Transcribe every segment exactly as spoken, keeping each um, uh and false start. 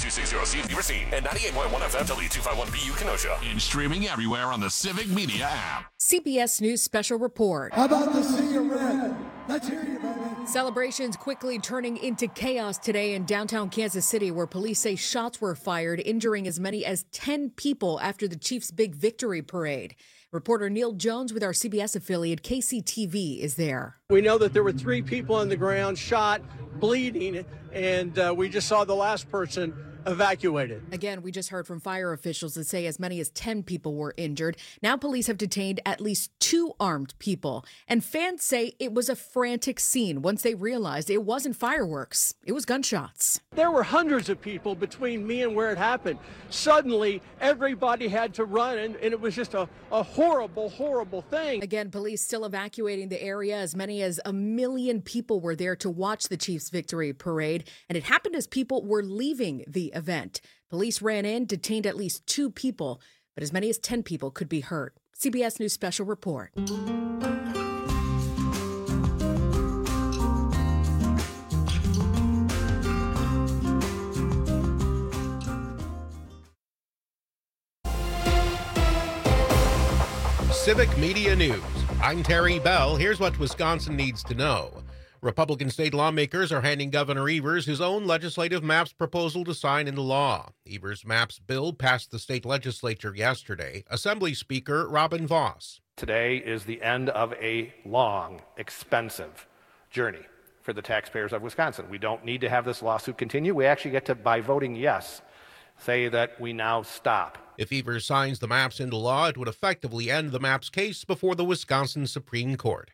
two sixty C in Beaver Scene and ninety-eight point one F M W two fifty-one B U Kenosha. And streaming everywhere on the Civic Media app. C B S News Special Report. How about the Sea of Red? Let's hear you, baby. Celebrations quickly turning into chaos today in downtown Kansas City, where police say shots were fired, injuring as many as ten people after the Chiefs' big victory parade. Reporter Neil Jones with our C B S affiliate K C T V is there. We know that there were three people on the ground shot, bleeding, and uh, we just saw the last person evacuated. Again, we just heard from fire officials that say as many as ten people were injured. Now police have detained at least two armed people. And fans say it was a frantic scene once they realized it wasn't fireworks. It was gunshots. There were hundreds of people between me and where it happened. Suddenly, everybody had to run, and, and it was just a, a horrible, horrible thing. Again, police still evacuating the area. As many as a million people were there to watch the Chiefs' victory parade. And it happened as people were leaving the event. Police ran in, detained at least two people, but as many as ten people could be hurt. C B S News Special Report. Civic Media News. I'm Terry Bell. Here's what Wisconsin needs to know. Republican state lawmakers are handing Governor Evers his own legislative maps proposal to sign into law. Evers' maps bill passed the state legislature yesterday. Assembly Speaker Robin Voss. Today is the end of a long, expensive journey for the taxpayers of Wisconsin. We don't need to have this lawsuit continue. We actually get to, by voting yes, say that we now stop. If Evers signs the maps into law, it would effectively end the maps case before the Wisconsin Supreme Court.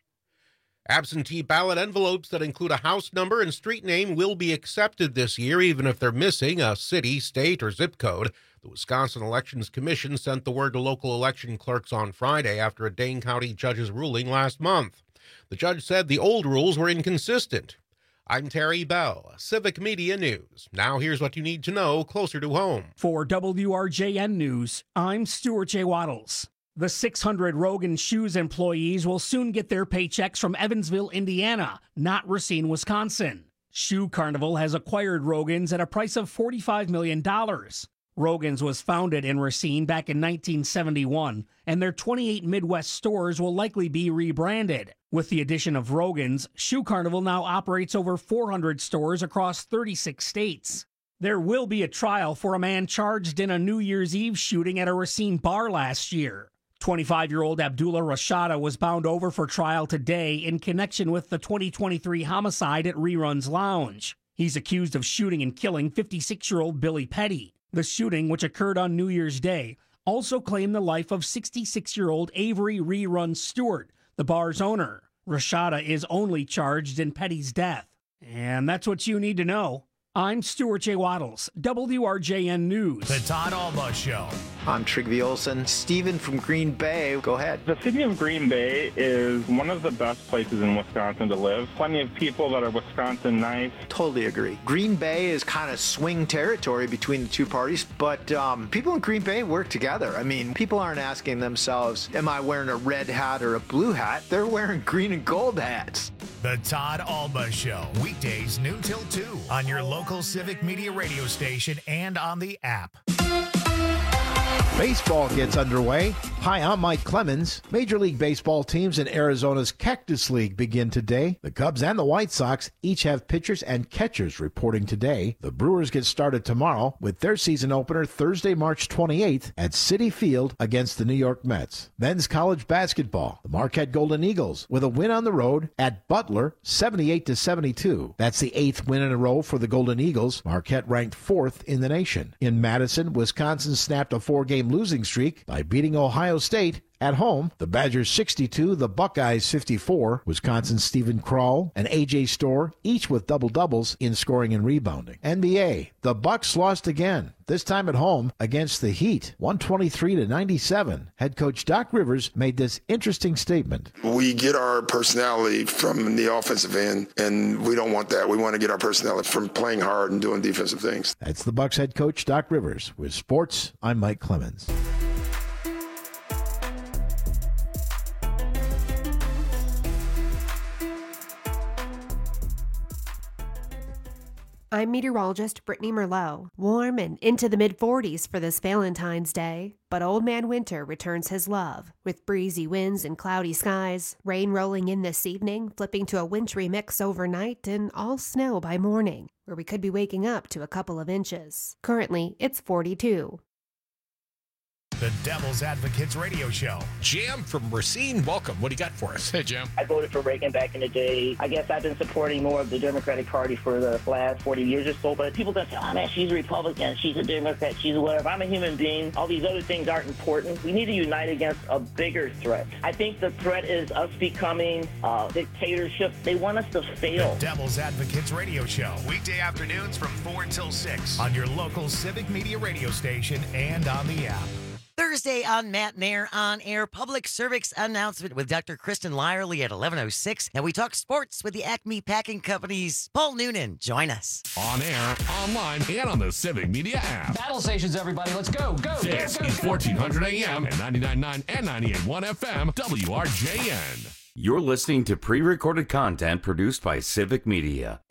Absentee ballot envelopes that include a house number and street name will be accepted this year, even if they're missing a city, state, or zip code. The Wisconsin Elections Commission sent the word to local election clerks on Friday after a Dane County judge's ruling last month. The judge said the old rules were inconsistent. I'm Terry Bell, Civic Media News. Now here's what you need to know closer to home. For W R J N News, I'm Stuart J. Waddles. The six hundred Rogan Shoes employees will soon get their paychecks from Evansville, Indiana, not Racine, Wisconsin. Shoe Carnival has acquired Rogan's at a price of forty-five million dollars. Rogan's was founded in Racine back in nineteen seventy-one, and their twenty-eight Midwest stores will likely be rebranded. With the addition of Rogan's, Shoe Carnival now operates over four hundred stores across thirty-six states. There will be a trial for a man charged in a New Year's Eve shooting at a Racine bar last year. twenty-five-year-old Abdullah Rashada was bound over for trial today in connection with the twenty twenty-three homicide at Reruns Lounge. He's accused of shooting and killing fifty-six-year-old Billy Petty. The shooting, which occurred on New Year's Day, also claimed the life of sixty-six-year-old Avery Reruns Stewart, the bar's owner. Rashada is only charged in Petty's death. And that's what you need to know. I'm Stuart J. Waddles, W R J N News. The Todd Alba Show. I'm Trigby Olson. Steven from Green Bay. Go ahead. The city of Green Bay is one of the best places in Wisconsin to live. Plenty of people that are Wisconsin nice. Totally agree. Green Bay is kind of swing territory between the two parties, but um, people in Green Bay work together. I mean, people aren't asking themselves, am I wearing a red hat or a blue hat? They're wearing green and gold hats. The Todd Alba Show. Weekdays noon till two on your local Civic Media radio station and on the app. Baseball gets underway. Hi, I'm Mike Clemens. Major League Baseball teams in Arizona's Cactus League begin today. The Cubs and the White Sox each have pitchers and catchers reporting today. The Brewers get started tomorrow with their season opener Thursday, March twenty-eighth at Citi Field against the New York Mets. Men's college basketball. The Marquette Golden Eagles with a win on the road at Butler, seventy-eight to seventy-two. That's the eighth win in a row for the Golden Eagles. Marquette ranked fourth in the nation. In Madison, Wisconsin snapped a four-game losing streak by beating Ohio State at home. The Badgers sixty-two, the Buckeyes fifty-four. Wisconsin's Stephen Kroll and A J Storr, each with double-doubles in scoring and rebounding. N B A, the Bucks lost again, this time at home against the Heat, one twenty-three to ninety-seven. Head coach Doc Rivers made this interesting statement. We get our personality from the offensive end, and we don't want that. We want to get our personality from playing hard and doing defensive things. That's the Bucks head coach Doc Rivers. With sports, I'm Mike Clemens. I'm meteorologist Brittany Merlot. Warm and into the mid forties for this Valentine's Day. But Old Man Winter returns his love, with breezy winds and cloudy skies, rain rolling in this evening, flipping to a wintry mix overnight, and all snow by morning, where we could be waking up to a couple of inches. Currently, it's forty-two. The Devil's Advocates Radio Show. Jim from Racine, welcome. What do you got for us? Hey, Jim. I voted for Reagan back in the day. I guess I've been supporting more of the Democratic Party for the last forty years or so, but people don't say, oh man, she's a Republican, she's a Democrat, she's a whatever. I'm a human being. All these other things aren't important. We need to unite against a bigger threat. I think the threat is us becoming a dictatorship. They want us to fail. The Devil's Advocates Radio Show. Weekday afternoons from four until six on your local Civic Media radio station and on the app. Thursday on Matt Nair On Air, public service announcement with Doctor Kristen Lyerly at eleven oh six. And we talk sports with the Acme Packing Company's Paul Noonan. Join us. On air, online, and on the Civic Media app. Battle stations, everybody. Let's go, go, This go, go, is go. fourteen hundred A M and ninety-nine point nine and ninety-eight point one F M, W R J N. You're listening to pre-recorded content produced by Civic Media.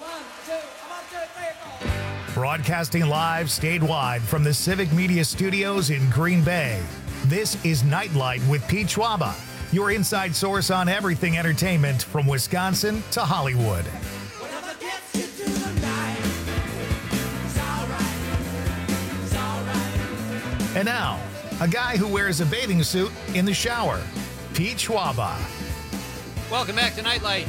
Broadcasting live statewide from the Civic Media Studios in Green Bay. This is Nightlight with Pete Schwaba, your inside source on everything entertainment from Wisconsin to Hollywood. And now, a guy who wears a bathing suit in the shower, Pete Schwaba. Welcome back to Nightlight.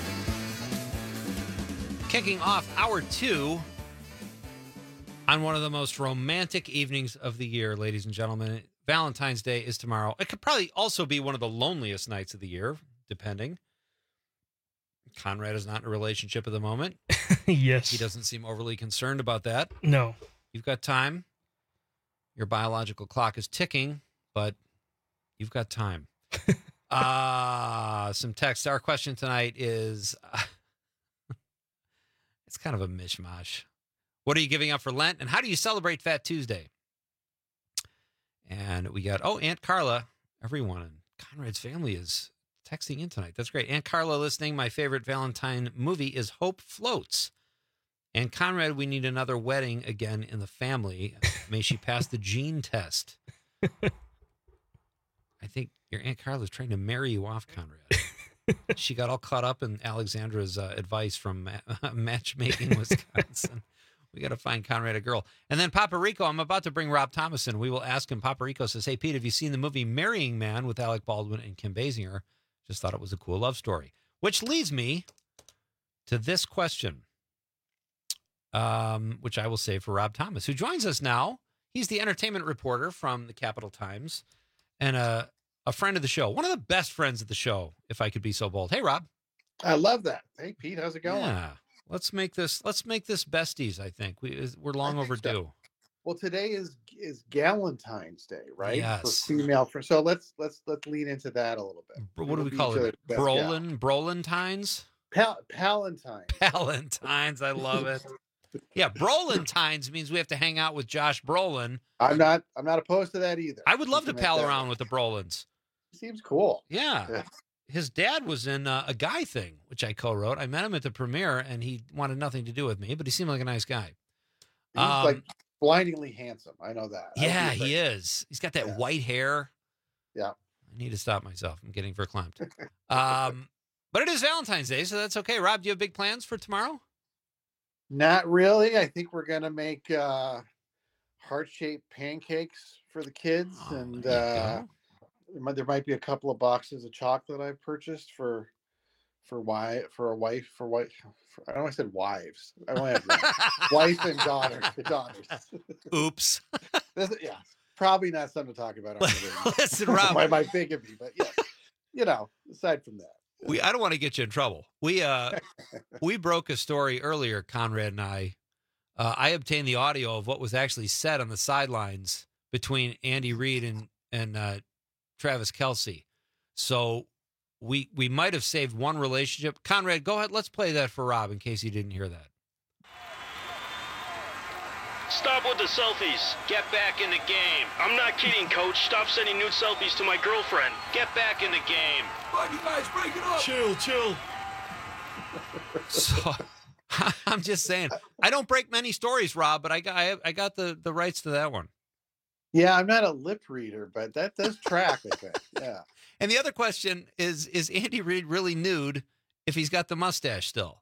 Kicking off hour two on one of the most romantic evenings of the year, ladies and gentlemen. Valentine's Day is tomorrow. It could probably also be one of the loneliest nights of the year, depending. Conrad is not in a relationship at the moment. Yes. He doesn't seem overly concerned about that. No. You've got time. Your biological clock is ticking, but you've got time. uh, some text. Our question tonight is, uh, it's kind of a mishmash. What are you giving up for Lent, and how do you celebrate Fat Tuesday? And we got, oh, Aunt Carla, everyone in Conrad's family is texting in tonight. That's great. Aunt Carla listening. My favorite Valentine movie is Hope Floats. And Conrad, we need another wedding again in the family. May she pass the gene test. I think your Aunt Carla is trying to marry you off, Conrad. She got all caught up in Alexandra's uh, advice from ma- Matchmaking Wisconsin. We got to find Conrad a girl. And then Papa Rico, I'm about to bring Rob Thomas in. We will ask him. Papa Rico says, hey, Pete, have you seen the movie Marrying Man with Alec Baldwin and Kim Basinger? Just thought it was a cool love story. Which leads me to this question, um, which I will save for Rob Thomas, who joins us now. He's the entertainment reporter from the Capital Times and a, a friend of the show, one of the best friends of the show, if I could be so bold. Hey, Rob. I love that. Hey, Pete, how's it going? Yeah. Let's make this. Let's make this besties. I think we we're long overdue. So. Well, today is is Galentine's Day, right? Yes. For female friends. So let's let's let's lean into that a little bit. What do we call it? Brolin, Brolentines. Pal- Palentines. Palentines. I love it. Yeah, Brolentines means we have to hang out with Josh Brolin. I'm not. I'm not opposed to that either. I would love to pal around with the Brolins. Seems cool. Yeah. yeah. His dad was in uh, A Guy Thing, which I co-wrote. I met him at the premiere, and he wanted nothing to do with me, but he seemed like a nice guy. He's um, like blindingly handsome. I know that. Yeah, he is. He's got that yeah. white hair. Yeah. I need to stop myself. I'm getting verklempt. um, but it is Valentine's Day, so that's okay. Rob, do you have big plans for tomorrow? Not really. I think we're going to make uh, heart-shaped pancakes for the kids, oh, and uh, there might be a couple of boxes of chocolate I purchased for for why for a wife for wife. For, I don't know. I said wives. I only have one. Wife and daughter. Daughters. Oops. This, yeah, probably not something to talk about. On the Listen, Rob. My, my bigamy, but yeah, you know. Aside from that. We, I don't want to get you in trouble. We uh we broke a story earlier, Conrad and I. Uh, I obtained the audio of what was actually said on the sidelines between Andy Reid and and uh, Travis Kelce. So we we might have saved one relationship. Conrad, go ahead. Let's play that for Rob in case he didn't hear that. Stop with the selfies. Get back in the game. I'm not kidding, Coach. Stop sending nude selfies to my girlfriend. Get back in the game. Come on, you guys, break it up. Chill, chill. So, I'm just saying. I don't break many stories, Rob, but I got I, I got the, the rights to that one. Yeah, I'm not a lip reader, but that does track, I think. Yeah. And the other question is, is Andy Reid really nude if he's got the mustache still?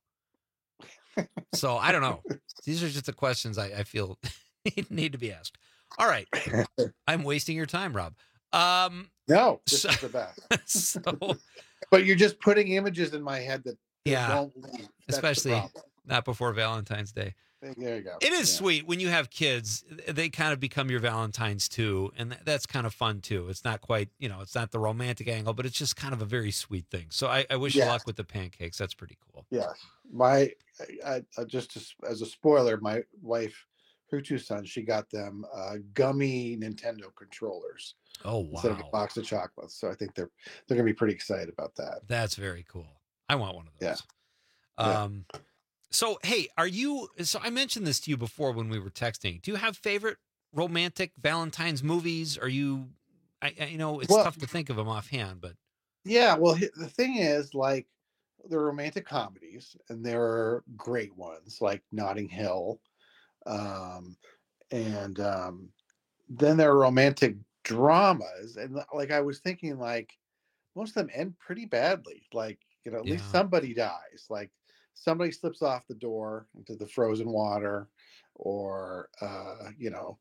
So I don't know. These are just the questions I, I feel need to be asked. All right. I'm wasting your time, Rob. Um, no, this so, is the best. So, but you're just putting images in my head that, that yeah, won't leave. That's especially not before Valentine's Day. There you go. It is yeah. sweet when you have kids, they kind of become your Valentines too. And that's kind of fun too. It's not quite, you know, it's not the romantic angle, but it's just kind of a very sweet thing. So I, I wish yeah. you luck with the pancakes. That's pretty cool. Yes. My, I, I, just as, as a spoiler, my wife, her two sons, she got them uh, gummy Nintendo controllers. Oh, wow. Instead of a box of chocolates. So I think they're, they're going to be pretty excited about that. That's very cool. I want one of those. Yeah. Um, yeah. So, hey, are you, so I mentioned this to you before when we were texting. Do you have favorite romantic Valentine's movies? Are you, I, I you know, it's well, tough to think of them offhand, but. Yeah. Well, the thing is, like, the romantic comedies, and there are great ones like Notting Hill. Um, and um, then there are romantic dramas. And like, I was thinking, like, most of them end pretty badly. Like, you know, at yeah. least somebody dies. Like, somebody slips off the door into the frozen water, or, uh, you know,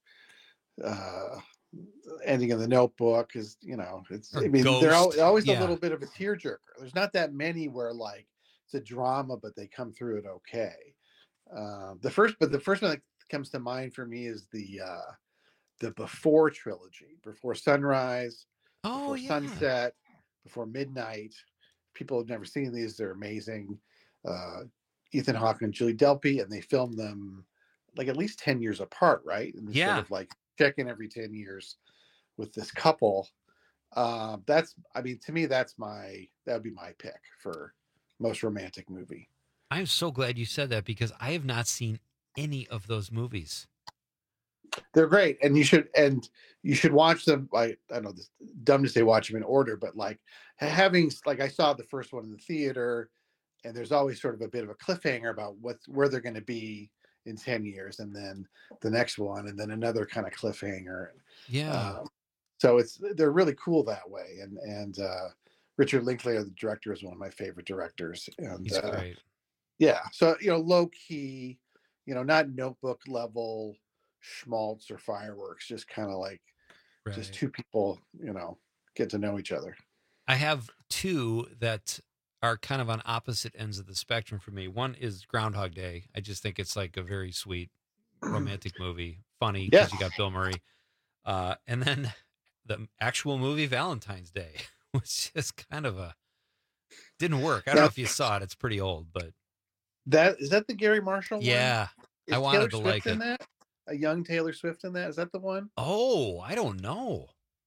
uh, ending in The Notebook is, you know, it's, or I mean, Ghost. they're always yeah. a little bit of a tearjerker. There's not that many where, like, it's a drama, but they come through it okay. Uh, the first, but the first one that comes to mind for me is the, uh, the Before trilogy, Before Sunrise, oh, Before yeah. Sunset, Before Midnight. People have never seen these. They're amazing. Uh, Ethan Hawke and Julie Delpy, and they filmed them like at least ten years apart, right? And yeah. Sort of like check in every ten years with this couple. Uh, that's, I mean, to me, that's my, that would be my pick for most romantic movie. I'm so glad you said that because I have not seen any of those movies. They're great. And you should, and you should watch them. I, I know this dumb to say watch them in order, but like having, like I saw the first one in the theater, and there's always sort of a bit of a cliffhanger about what, where they're going to be in ten years. And then the next one, and then another kind of cliffhanger. Yeah. Um, so it's, they're really cool that way. And, and, uh, Richard Linklater, the director, is one of my favorite directors. And, He's uh, great. Yeah. So, you know, low key, you know, not Notebook level schmaltz or fireworks, just kind of like right. just two people, you know, get to know each other. I have two that are kind of on opposite ends of the spectrum for me. One is Groundhog Day. I just think it's like a very sweet romantic movie, funny because yes. you got Bill Murray. Uh, and then the actual movie Valentine's Day was just kind of a, didn't work. I don't That's, know if you saw it. It's pretty old, but. That, is that the Gary Marshall one? Yeah. Is I wanted Taylor to Swift like in it. That? A young Taylor Swift in that? Is that the one? Oh, I don't know.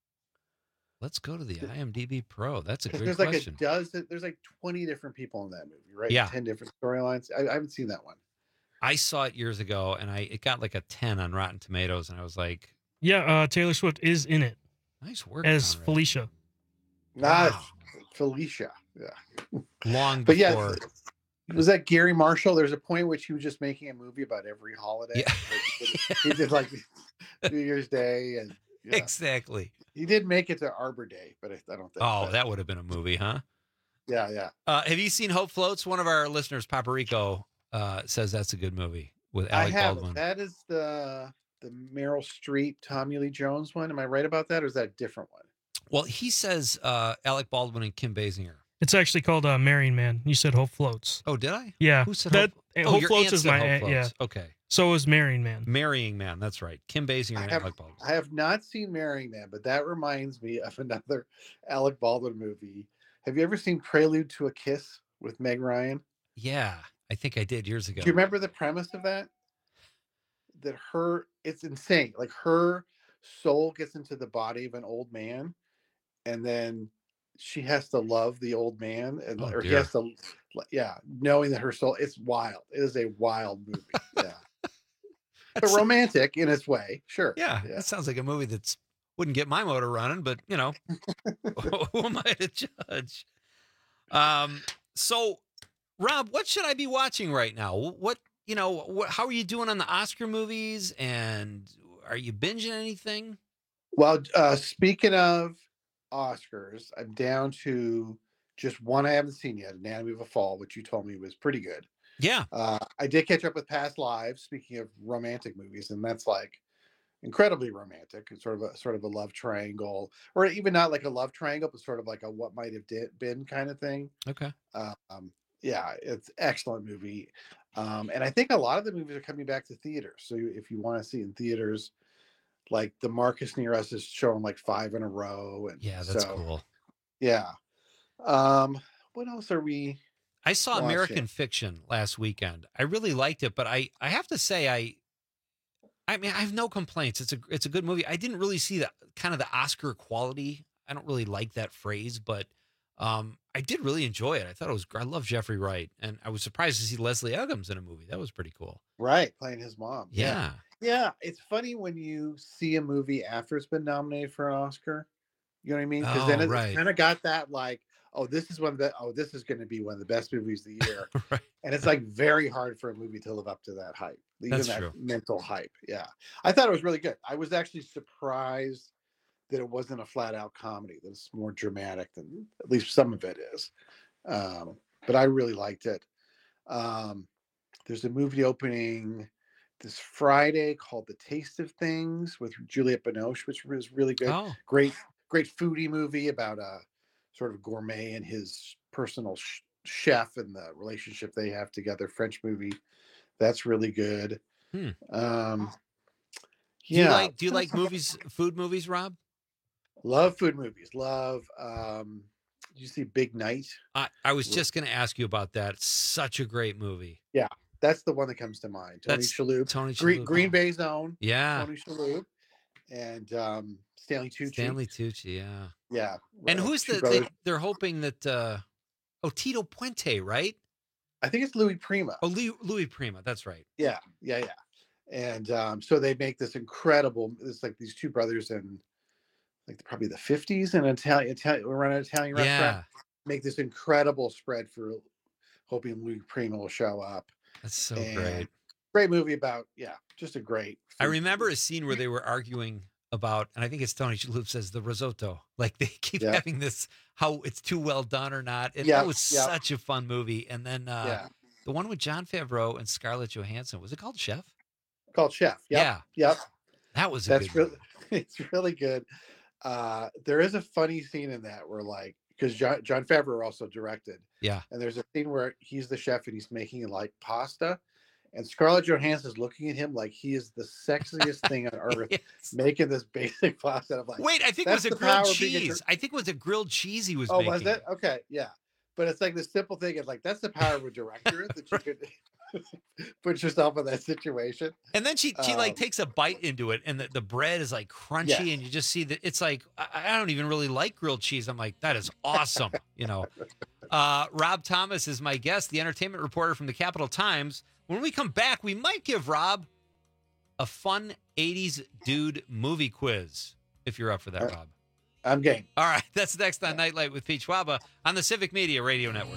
Let's go to the IMDb Pro. That's a great there's question. Like a dozen, there's like twenty different people in that movie, right? Yeah. ten different storylines. I, I haven't seen that one. I saw it years ago, and I it got like a ten on Rotten Tomatoes, and I was like, yeah, uh, Taylor Swift is in it. Nice work. As Conrad. Felicia. Not wow. Felicia. Yeah. Long before. But yeah, was that Gary Marshall? There's a point in which he was just making a movie about every holiday. Yeah. Like he, did, he did like New Year's Day. and yeah. Exactly. He did make it to Arbor Day, but I, I don't think Oh, so. that would have been a movie, huh? Yeah, yeah. Uh, have you seen Hope Floats? One of our listeners, Paparico, uh, says that's a good movie with Alec I have Baldwin. That is the the Meryl Streep, Tommy Lee Jones one. Am I right about that, or is that a different one? Well, he says uh, Alec Baldwin and Kim Basinger. It's actually called uh, Marrying Man. You said Hope Floats. Oh, did I? Yeah. Who said that? Hope, Hope oh, Floats is my Hope Floats. Yeah. Okay. So is Marrying Man. Marrying Man. That's right. Kim Basinger and have, Alec Baldwin. I have not seen Marrying Man, but that reminds me of another Alec Baldwin movie. Have you ever seen Prelude to a Kiss with Meg Ryan? Yeah, I think I did years ago. Do you remember the premise of that? That her, it's insane. Like her soul gets into the body of an old man, and then she has to love the old man, and oh, or dear. he has to, yeah, knowing that her soul. It's wild. It is a wild movie. Yeah, but romantic in its way. Sure. Yeah, yeah, that sounds like a movie that's wouldn't get my motor running, but you know, who am I to judge? Um, so Rob, what should I be watching right now? What, you know, what, how are you doing on the Oscar movies? And are you binging anything? Well, uh, speaking of Oscars, I'm down to just one I haven't seen yet, Anatomy of a Fall, which you told me was pretty good. Yeah. Uh, I did catch up with Past Lives, speaking of romantic movies, and that's like incredibly romantic. It's sort of a sort of a love triangle, or even not like a love triangle, but sort of like a what might have did, been kind of thing. Okay. Um, yeah, it's excellent movie. Um, and I think a lot of the movies are coming back to theaters. So if you want to see in theaters, like the Marcus Near Us is showing like five in a row. And yeah, that's so, cool. Yeah. Um, what else are we? I saw watching? American Fiction last weekend. I really liked it, but I, I have to say, I, I mean, I have no complaints. It's a, it's a good movie. I didn't really see the kind of the Oscar quality. I don't really like that phrase, but um, I did really enjoy it. I thought it was, I love Jeffrey Wright, and I was surprised to see Leslie Uggams in a movie. That was pretty cool. Right. Playing his mom. Yeah. Yeah. Yeah. It's funny when you see a movie after it's been nominated for an Oscar. You know what I mean? Because Oh, then it's right. kind of got that like, oh, this is one of the, oh, this is going to be one of the best movies of the year. Right. And it's like very hard for a movie to live up to that hype, even That's that true. mental hype. Yeah. I thought it was really good. I was actually surprised that it wasn't a flat out comedy, that it's more dramatic than at least some of it is. Um, but I really liked it. Um, there's a movie opening this Friday called The Taste of Things with Juliette Binoche, which was really good. Oh. Great, great foodie movie about a sort of gourmet and his personal sh- chef and the relationship they have together. French movie. That's really good. Hmm. Um, Do you yeah. like, do you like movies, food movies, Rob? Love food movies. Love, um, did you see Big Night? I, I was just going to ask you about that. It's such a great movie. Yeah. That's the one that comes to mind. Tony That's Shalhoub. Tony Green, Shalhoub. Green Bay Zone. Yeah. Tony Shalhoub. And um, Stanley Tucci. Stanley Tucci, yeah. Yeah. And uh, who's two the, brothers. they, they're hoping that, uh, oh, Tito Puente, right? I think it's Louis Prima. Oh, Louis, Louis Prima. That's right. Yeah, yeah, yeah. And um, so they make this incredible. It's like these two brothers in like probably the fifties, in an Italian, Italian, run an Italian restaurant. Yeah. Make this incredible spread for hoping Louis Prima will show up. That's so And great. Great movie about yeah, just a great. I remember a scene where they were arguing about, and I think it's Tony Shalhoub says the risotto. Like they keep Yeah. having this, how it's too well done or not. And Yeah, that was yeah. such a fun movie. And then uh, Yeah. the one with John Favreau and Scarlett Johansson, was it called Chef? Called Chef. Yep. Yeah. Yep. That was a That's good really movie. it's really good. Uh, there is a funny scene in that where like because John, John Favreau also directed, Yeah. and there's a scene where he's the chef and he's making like pasta, and Scarlett Johansson's looking at him like he is the sexiest thing on earth, Yes. making this basic pasta. I'm like, Wait, I think it that's was a the power grilled of being a dir- cheese. I think it was a grilled cheese he was Oh, making. was it? Okay, yeah. But it's like the simple thing is like that's the power of a director that you could put yourself in that situation. And then she she like Um, takes a bite into it, and the, the bread is like crunchy, Yes. and you just see that it's like I, I don't even really like grilled cheese. I'm like, that is awesome, you know. Uh, Rob Thomas is my guest, the entertainment reporter from the Capital Times. When we come back, we might give Rob a fun eighties dude movie quiz if you're up for that, Uh, Rob. I'm game. All right, that's next on Nightlight with Pete Schwaba on the Civic Media Radio Network.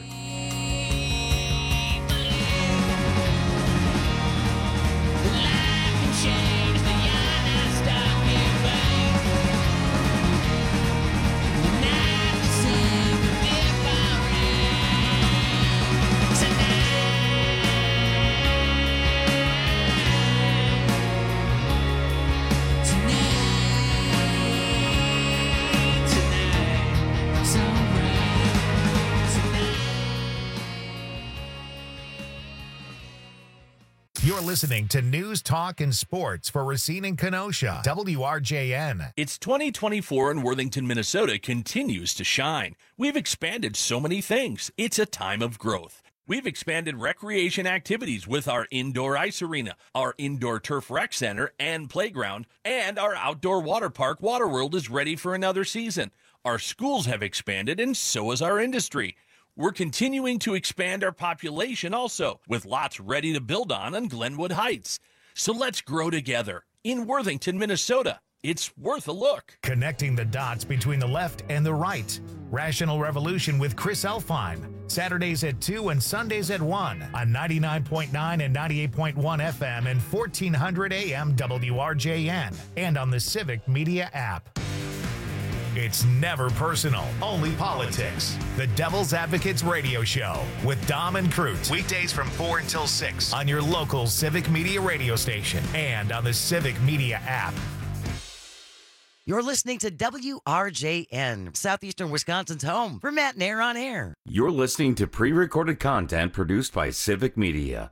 You're listening to News, Talk, and Sports for Racine and Kenosha. W R J N. It's twenty twenty-four and Worthington, Minnesota continues to shine. We've expanded so many things. It's a time of growth. We've expanded recreation activities with our indoor ice arena, our indoor turf rec center and playground, and our outdoor water park, Waterworld, is ready for another season. Our schools have expanded, and so has our industry. We're continuing to expand our population also, with lots ready to build on on Glenwood Heights. So let's grow together in Worthington, Minnesota. It's worth a look. Connecting the dots between the left and the right. Rational Revolution with Chris Elfine. Saturdays at two and Sundays at one on ninety-nine point nine and ninety-eight point one F M and fourteen hundred A M W R J N. And on the Civic Media app. It's never personal, only politics. The Devil's Advocates Radio Show with Dom and Crute. Weekdays from four until six on your local Civic Media radio station and on the Civic Media app. You're listening to W R J N, Southeastern Wisconsin's home for Matt Nair on Air. You're listening to pre-recorded content produced by Civic Media.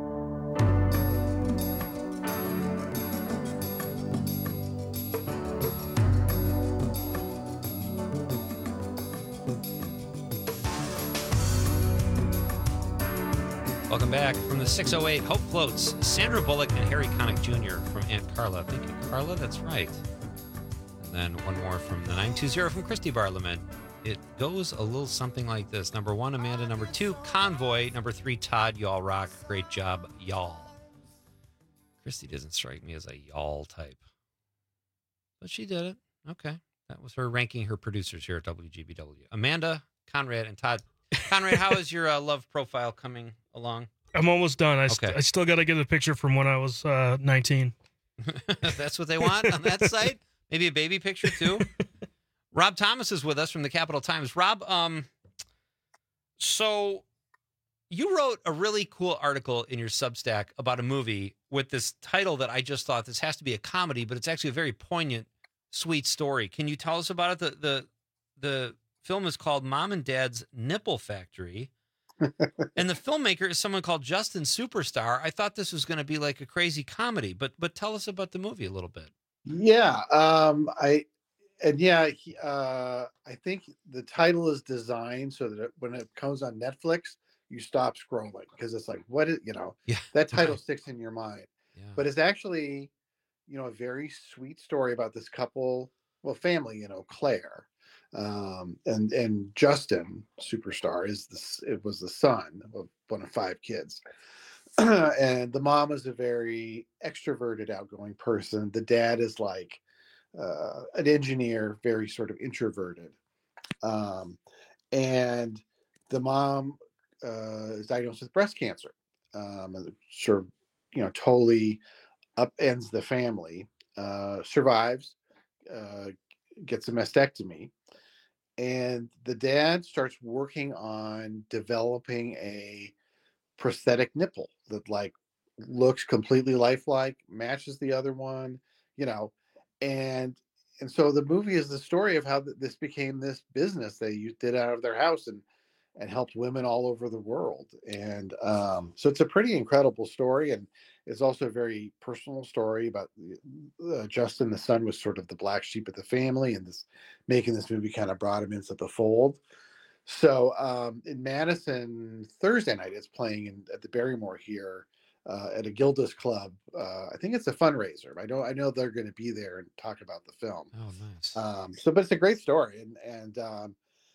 Welcome back from the six oh eight Hope Floats. Sandra Bullock and Harry Connick Junior from Aunt Carla. Thank you, Carla. That's right. And then one more from the nine two zero from Christy Barleman. It goes a little something like this. Number one, Amanda. Number two, Convoy. Number three, Todd. Y'all rock. Great job, y'all. Christy doesn't strike me as a y'all type. But she did it. Okay. That was her ranking her producers here at W G B W. Amanda, Conrad, and Todd. Conrad, how is your uh, love profile coming along? I'm almost done. I, Okay. st- I still got to get a picture from when I was uh, nineteen. That's what they want on that site? Maybe a baby picture, too? Rob Thomas is with us from the Capital Times. Rob, um, so you wrote a really cool article in your Substack about a movie with this title that I just thought this has to be a comedy, but it's actually a very poignant, sweet story. Can you tell us about it? The the the film is called Mom and Dad's Nipple Factory. And the filmmaker is someone called Justin Superstar. I thought this was going to be like a crazy comedy, but but tell us about the movie a little bit. Yeah, um, I and yeah, he, uh, I think the title is designed so that it, when it comes on Netflix, you stop scrolling because it's like, what is you know, yeah, that title right. sticks in your mind. Yeah. But it's actually, you know, a very sweet story about this couple, well, family, you know, Claire, um, and and Justin Superstar is the it was the son of one of five kids. And the mom is a very extroverted, outgoing person. The dad is like uh, an engineer, very sort of introverted. Um, and the mom uh, is diagnosed with breast cancer. Um, and sort of, you know, totally upends the family. Uh, survives, uh, gets a mastectomy, and the dad starts working on developing a prosthetic nipple that like looks completely lifelike, matches the other one, you know, and and so the movie is the story of how th- this became this business they u- did out of their house and and helped women all over the world. And um, so it's a pretty incredible story, and it's also a very personal story about uh, Justin. The son was sort of the black sheep of the family, and this making this movie kind of brought him into the fold. So um, in Madison, Thursday night, it's playing in, at the Barrymore here uh, at a Gilda's Club. Uh, I think it's a fundraiser. I know I know they're going to be there and talk about the film. Oh, nice. Um, so, but it's a great story, and and um,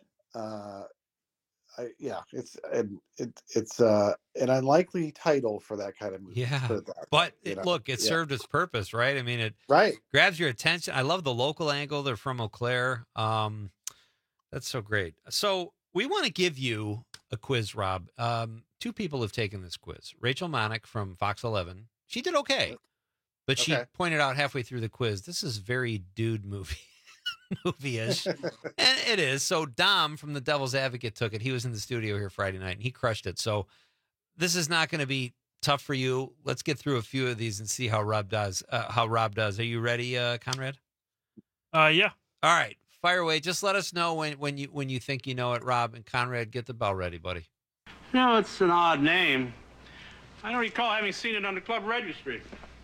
uh, I, yeah, it's and it, it's uh, an unlikely title for that kind of movie. Yeah, for that, but you it, know? look, it Yeah. served its purpose, right? I mean, it right grabs your attention. I love the local angle. They're from Eau Claire. Um, that's so great. So we want to give you a quiz, Rob. Um, two people have taken this quiz. Rachel Monick from Fox eleven. She did okay, but she Okay. pointed out halfway through the quiz, this is very dude movie. movie-ish. And it is. So Dom from the Devil's Advocate took it. He was in the studio here Friday night and he crushed it. So this is not going to be tough for you. Let's get through a few of these and see how Rob does. Uh, how Rob does. Are you ready, uh, Conrad? Uh, yeah. All right. Fire away. Just let us know when, when you when you think you know it, Rob. And Conrad, get the bell ready, buddy. No, it's an odd name. I don't recall having seen it on the club registry.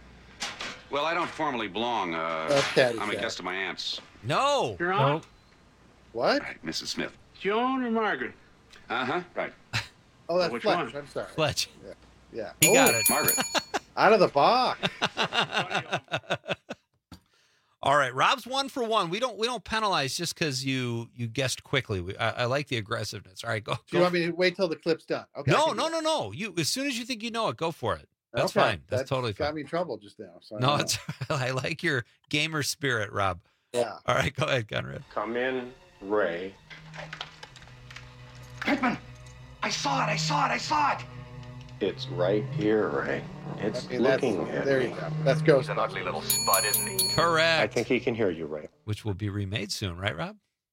Well, I don't formally belong. Uh, Okay, I'm a okay. guest of my aunt's. No. Your aunt? What? Right, Missus Smith. Joan or Margaret? Uh-huh, right. Oh, that's Which Fletch. one? I'm sorry. Fletch. Yeah. Yeah. He Oh, got it. Margaret. Out of the box. All right, Rob's one for one. We don't we don't penalize just because you you guessed quickly. We, I, I like the aggressiveness. All right, go. Do you go. want me to wait till the clip's done? Okay. I No, can do no, that. no, no. You as soon as you think you know it, go for it. That's Okay, fine. That's, that totally got fine. me in trouble just now. So I No, don't it's I like your gamer spirit, Rob. Yeah. All right, go ahead, Conrad. Come in, Ray. Pittman, I saw it, I saw it, I saw it. It's right here, Ray. It's I mean, that's- looking at there me. you go. That's Ghost. He's an ugly little spud, isn't he? Correct. I think he can hear you, Ray. Which will be remade soon, right, Rob?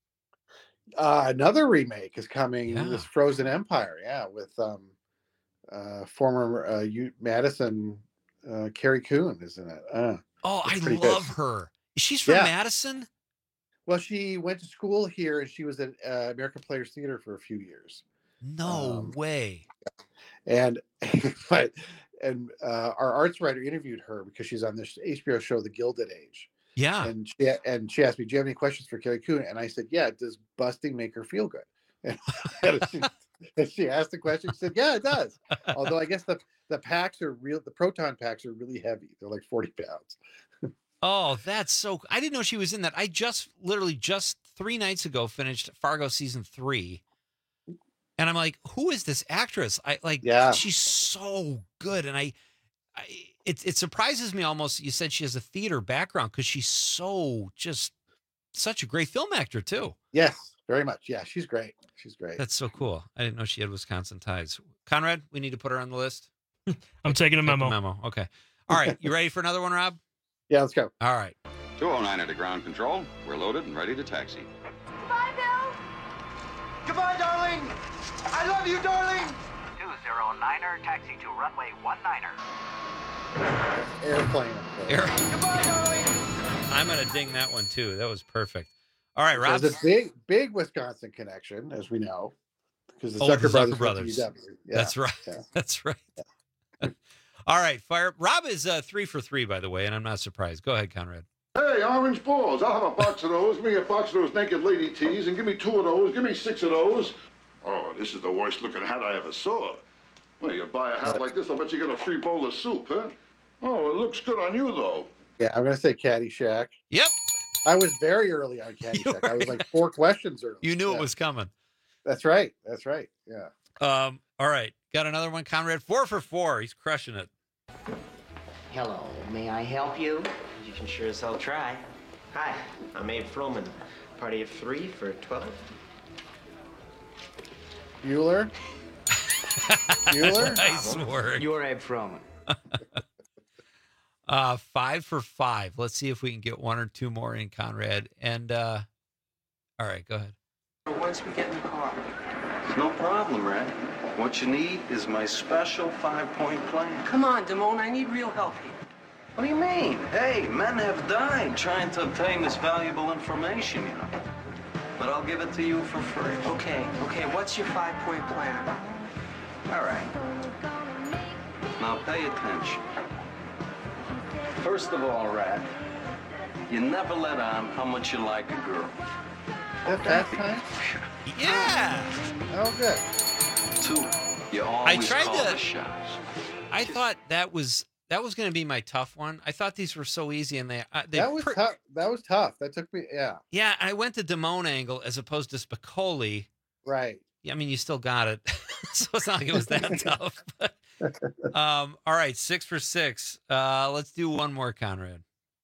Uh, another remake is coming. Yeah. This Frozen Empire, yeah, with um, uh, former uh, U- Madison uh, Carrie Coon is in it. Uh, Oh, it's I pretty love good. her. She's from Yeah. Madison? Well, she went to school here, and she was at uh, American Players Theater for a few years. No Um, way. And but and uh, our arts writer interviewed her because she's on this H B O show, The Gilded Age. Yeah. And she and she asked me, "Do you have any questions for Carrie Coon?" And I said, "Yeah. Does busting make her feel good?" And she, and she asked the question. She said, "Yeah, it does." Although I guess the the packs are real. The proton packs are really heavy. They're like forty pounds. Oh, that's so. I didn't know she was in that. I just literally just three nights ago finished Fargo season three, and I'm like, who is this actress? I like. Yeah. She's so good, and I, I it it surprises me almost. You said she has a theater background because she's so just such a great film actor too. Yes, very much. Yeah, she's great. She's great. That's so cool. I didn't know she had Wisconsin ties. Conrad, we need to put her on the list. I'm taking a Take the memo. memo. Okay. All right. You ready for another one, Rob? Yeah, let's go. All right. two oh nine to ground control. We're loaded and ready to taxi. Goodbye, Bill. Goodbye, darling. I love you, darling. two oh niner, taxi to runway one niner. Airplane. Air- Goodbye, darling. I'm going to ding that one too. That was perfect. All right, Rob. There's a big, big Wisconsin connection, as we know, because the Oh, the Zucker Zucker brothers. went to brothers. U W. Yeah, That's right. yeah. That's right. All right, fire. Rob is uh, three for three, by the way, and I'm not surprised. Go ahead, Conrad. Hey, orange balls. I'll have a box of those. Give me a box of those naked lady tees, and give me two of those. Give me six of those. Oh, this is the worst looking hat I ever saw. Well, you buy a hat like this, I'll bet you get a free bowl of soup, huh? Oh, it looks good on you, though. Yeah, I'm gonna say Caddyshack. Yep. I was very early on Caddyshack. I was like four questions early. You knew Yeah. it was coming. That's right. That's right. Yeah. Um. All right, got another one, Conrad. Four for four. He's crushing it. Hello, may I help you? You can sure as hell try. Hi, I'm Abe Froman. Party of three for twelve. Bueller. Bueller. Nice work. You're Abe Froman. Uh, five for five. Let's see if we can get one or two more in, Conrad. And uh, all right, go ahead. Once we get in the car. No problem, Ray. What you need is my special five-point plan. Come on, Damone, I need real help here. What do you mean? Hey, men have died trying to obtain this valuable information, you know. But I'll give it to you for free. Okay, okay, what's your five-point plan? All right. Now pay attention. First of all, Rat, you never let on how much you like a girl. That fast time? Yeah. Oh, good. Two, you always tried call to- the shots. I thought that was that was going to be my tough one. I thought these were so easy, and they uh, they That was pre- tough. That was tough. That took me. Yeah. yeah. I went the Damone angle as opposed to Spicoli. Right. Yeah, I mean, you still got it, so it's not like it was that tough. But, um, all right, six for six. Uh, let's do one more, Conrad.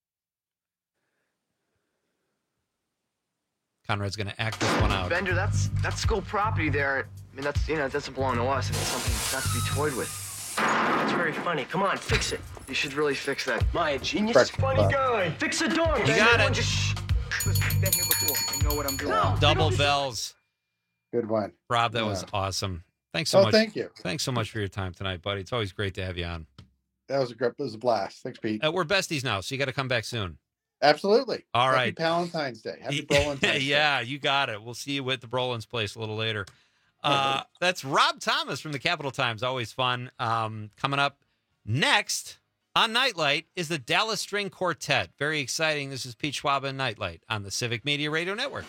Conrad's going to act this one out. Bender, that's that's school property there. I mean, that's, you know, it doesn't belong to us. It's something not to be toyed with. That's very funny. Come on, fix it. You should really fix that. My genius, Correct. funny Uh, guy. Fix the door. You Bender. got it. Everyone Just shh. Listen, I've been here before. I know what I'm doing. No, Double bells. Good one. Rob, that Yeah. was awesome. Thanks so Oh, much. thank you. Thanks so much for your time tonight, buddy. It's always great to have you on. That was a great. It was a blast. Thanks, Pete. Uh, we're besties now, so you got to come back soon. Absolutely. All Happy right. Valentine's Day. Happy Valentine's Day. Yeah, you got it. We'll see you at the Brolin's place a little later. Uh, that's Rob Thomas from the Capital Times. Always fun. Um, coming up next on Nightlight is the Dallas String Quartet. Very exciting. This is Pete Schwab and Nightlight on the Civic Media Radio Network.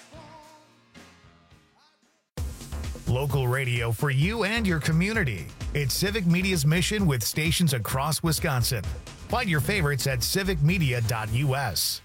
Local radio for you and your community. It's Civic Media's mission with stations across Wisconsin. Find your favorites at civic media dot U S.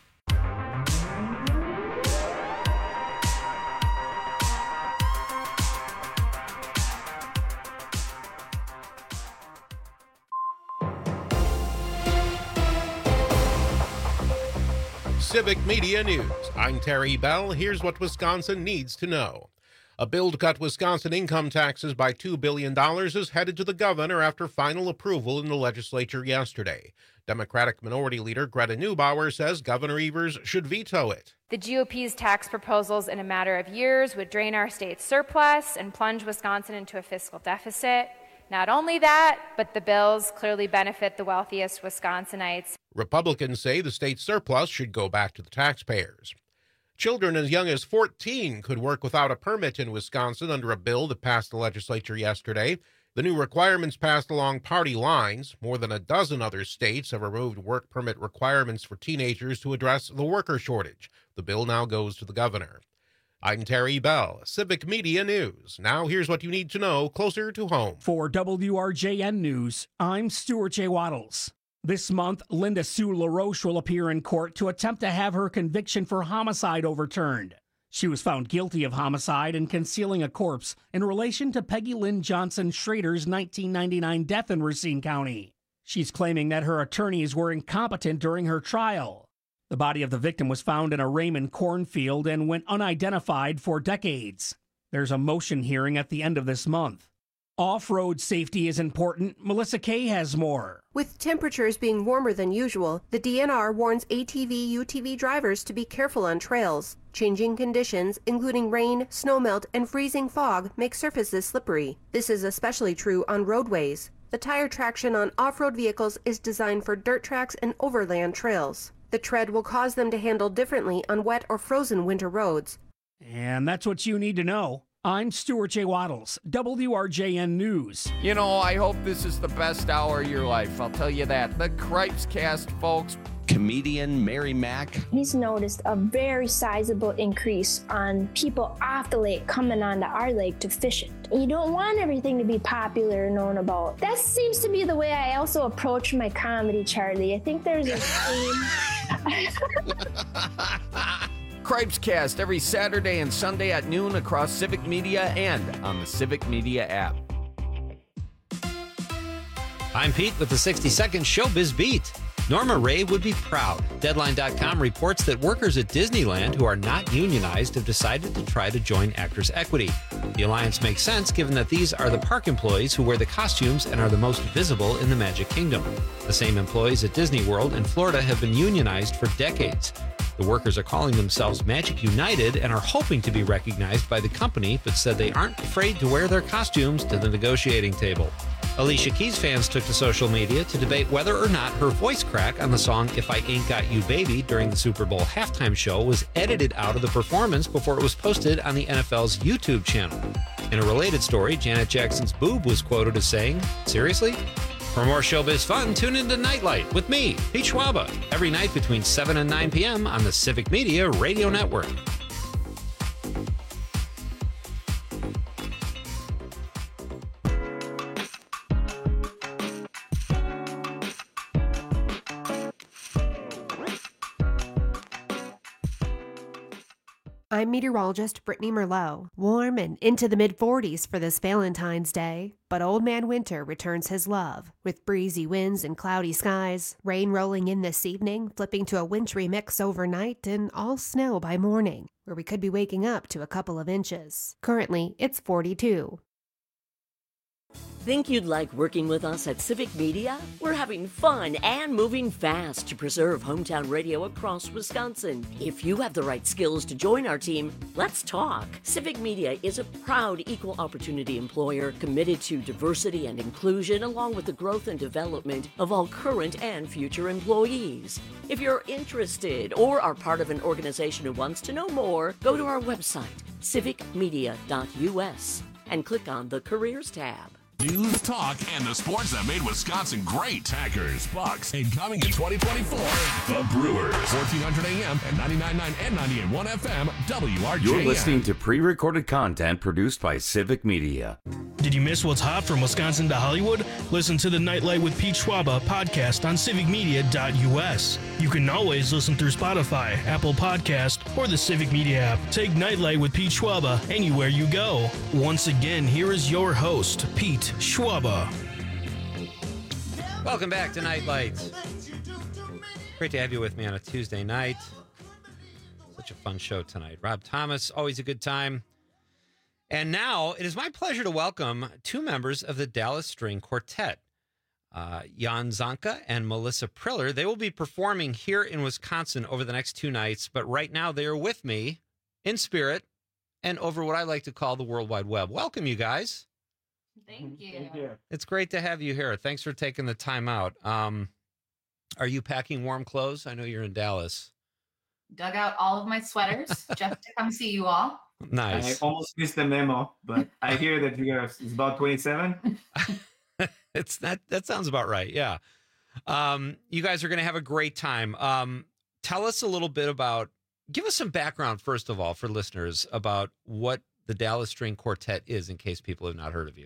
Civic Media News. I'm Terry Bell. Here's what Wisconsin needs to know. A bill to cut Wisconsin income taxes by two billion dollars is headed to the governor after final approval in the legislature yesterday. Democratic Minority Leader Greta Neubauer says Governor Evers should veto it. The G O P's tax proposals in a matter of years would drain our state's surplus and plunge Wisconsin into a fiscal deficit. Not only that, but the bills clearly benefit the wealthiest Wisconsinites. Republicans say the state's surplus should go back to the taxpayers. Children as young as fourteen could work without a permit in Wisconsin under a bill that passed the legislature yesterday. The new requirements passed along party lines. More than a dozen other states have removed work permit requirements for teenagers to address the worker shortage. The bill now goes to the governor. I'm Terry Bell, Civic Media News. Now here's what you need to know closer to home. For W R J N News, I'm Stuart J. Waddles. This month, Linda Sue LaRoche will appear in court to attempt to have her conviction for homicide overturned. She was found guilty of homicide and concealing a corpse in relation to Peggy Lynn Johnson Schrader's nineteen ninety-nine death in Racine County. She's claiming that her attorneys were incompetent during her trial. The body of the victim was found in a Raymond cornfield and went unidentified for decades. There's a motion hearing at the end of this month. Off-road safety is important. Melissa Kay has more. With temperatures being warmer than usual, the D N R warns A T V U T V drivers to be careful on trails. Changing conditions, including rain, snowmelt, and freezing fog, make surfaces slippery. This is especially true on roadways. The tire traction on off-road vehicles is designed for dirt tracks and overland trails. The tread will cause them to handle differently on wet or frozen winter roads. And that's what you need to know. I'm Stuart J. Waddles, W R J N News. You know, I hope this is the best hour of your life. I'll tell you that. The Cripes Cast, folks. Comedian Mary Mack. He's noticed a very sizable increase on people off the lake coming onto our lake to fish it. You don't want everything to be popular and known about. That seems to be the way I also approach my comedy, Charlie. I think there's a theme. Cripes Cast every Saturday and Sunday at noon across Civic Media and on the Civic Media app. I'm Pete with the sixty second Showbiz Beat. Norma Ray would be proud. Deadline dot com reports that workers at Disneyland who are not unionized have decided to try to join Actors Equity. The alliance makes sense given that these are the park employees who wear the costumes and are the most visible in the Magic Kingdom. The same employees at Disney World in Florida have been unionized for decades. The workers are calling themselves Magic United and are hoping to be recognized by the company, but said they aren't afraid to wear their costumes to the negotiating table. Alicia Keys fans took to social media to debate whether or not her voice crack on the song If I Ain't Got You Baby during the Super Bowl halftime show was edited out of the performance before it was posted on the N F L's YouTube channel. In a related story, Janet Jackson's boob was quoted as saying, "Seriously?" For more showbiz fun, tune into Nightlight with me, Pete Schwaba, every night between seven and nine p.m. on the Civic Media Radio Network. I'm meteorologist Brittany Merlot. Warm and into the mid forties for this Valentine's Day, but Old Man Winter returns his love with breezy winds and cloudy skies, rain rolling in this evening, flipping to a wintry mix overnight, and all snow by morning, where we could be waking up to a couple of inches. Currently, it's forty-two. Think you'd like working with us at Civic Media? We're having fun and moving fast to preserve hometown radio across Wisconsin. If you have the right skills to join our team, let's talk. Civic Media is a proud equal opportunity employer committed to diversity and inclusion along with the growth and development of all current and future employees. If you're interested or are part of an organization who wants to know more, go to our website, civic media dot U S, and click on the Careers tab. News, talk, and the sports that made Wisconsin great. Packers, Bucks, and coming in twenty twenty-four, the Brewers. fourteen hundred A M and ninety-nine point nine and ninety-eight point one F M, W R J M. You're listening to pre-recorded content produced by Civic Media. Did you miss what's hot from Wisconsin to Hollywood? Listen to the Nightlight with Pete Schwaba podcast on civic media dot U S. You can always listen through Spotify, Apple Podcast, or the Civic Media app. Take Nightlight with Pete Schwaba anywhere you go. Once again, here is your host, Pete Schwaba. Welcome back to Nightlight. Great to have you with me on a Tuesday night. Such a fun show tonight. Rob Thomas, always a good time. And now it is my pleasure to welcome two members of the Dallas String Quartet, uh, Jan Zanka and Melissa Priller. They will be performing here in Wisconsin over the next two nights, but right now they are with me in spirit and over what I like to call the World Wide Web. Welcome, you guys. Thank you. Thank you. It's great to have you here. Thanks for taking the time out. Um, are you packing warm clothes? I know you're in Dallas. Dug out all of my sweaters just to come see you all. Nice. I almost missed the memo, but I hear that you guys it's about twenty-seven. It's that that sounds about right. Yeah. Um, you guys are going to have a great time. Um, tell us a little bit about, give us some background, first of all, for listeners about what the Dallas String Quartet is, in case people have not heard of you.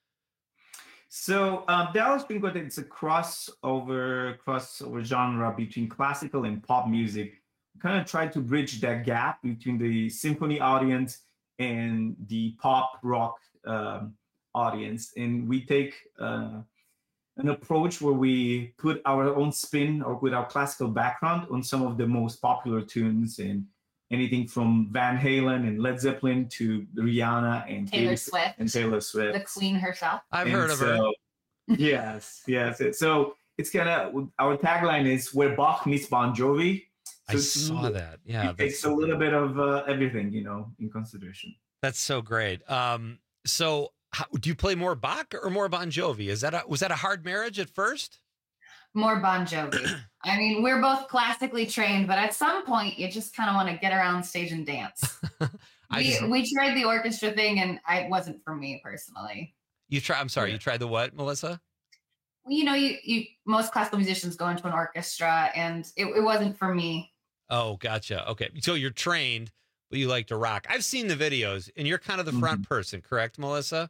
So um, Dallas String Quartet is a crossover, crossover genre between classical and pop music. Kind of try to bridge that gap between the symphony audience and the pop rock um, audience. And we take uh, an approach where we put our own spin or with our classical background on some of the most popular tunes, and anything from Van Halen and Led Zeppelin to Rihanna and Taylor Taylor Swift. and Taylor Swift. The Queen herself. I've And heard of her. so- yes, yes. So it's kind of, our tagline is where Bach meets Bon Jovi. So I it's a saw little- that. Yeah. It takes a little bit of uh, everything, you know, in consideration. That's so great. Um, so how, do you play more Bach or more Bon Jovi? Is that a, was that a hard marriage at first? More Bon Jovi. I mean, we're both classically trained, but at some point you just kind of want to get around stage and dance. I we, just- we tried the orchestra thing, and I, it wasn't for me personally. You try. I'm sorry. You tried the what, Melissa? You know, you, you most classical musicians go into an orchestra, and it, it wasn't for me. Oh, gotcha. Okay. So you're trained, but you like to rock. I've seen the videos, and you're kind of the front Mm-hmm. person, correct, Melissa?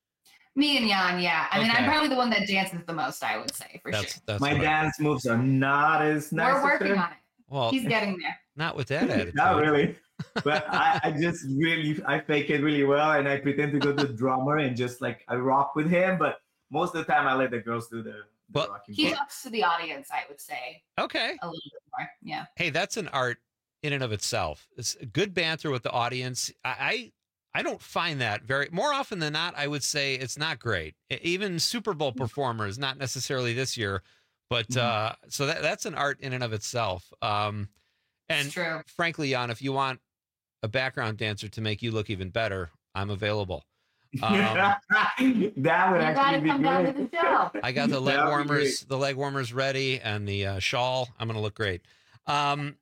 Me and Jan, yeah. I mean, Okay. I'm probably the one that dances the most, I would say, for That's sure. that's My what I- dance moves are not as nice. We're as working her. on it. Well, He's getting there. not with that attitude. Not really. But I, I just really, I fake it really well, and I pretend to go to the drummer and just like I rock with him. But most of the time, I let the girls do the, the Well, rocking. He part. talks to the audience, I would say, Okay. a little bit more. Yeah. Hey, that's an art in and of itself. It's a good banter with the audience. I, I I don't find that very more often than not. I would say it's not great. E- Even Super Bowl performers, not necessarily this year, but Mm-hmm. uh, so that that's an art in and of itself. Um, and It's true. frankly, Jan, if you want a background dancer to make you look even better, I'm available. Um, that would You actually gotta be come down to great. the show. I got the leg That would be warmers, the leg warmers ready, and the uh, shawl. I'm going to look great. Um,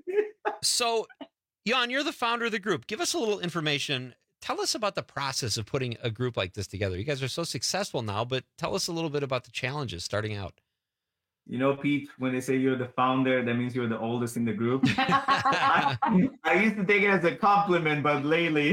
so, Jan, you're the founder of the group. Give us a little information. Tell us about the process of putting a group like this together. You guys are so successful now, but tell us a little bit about the challenges starting out. You know, Pete, when they say you're the founder, that means you're the oldest in the group. I, I used to take it as a compliment, but lately.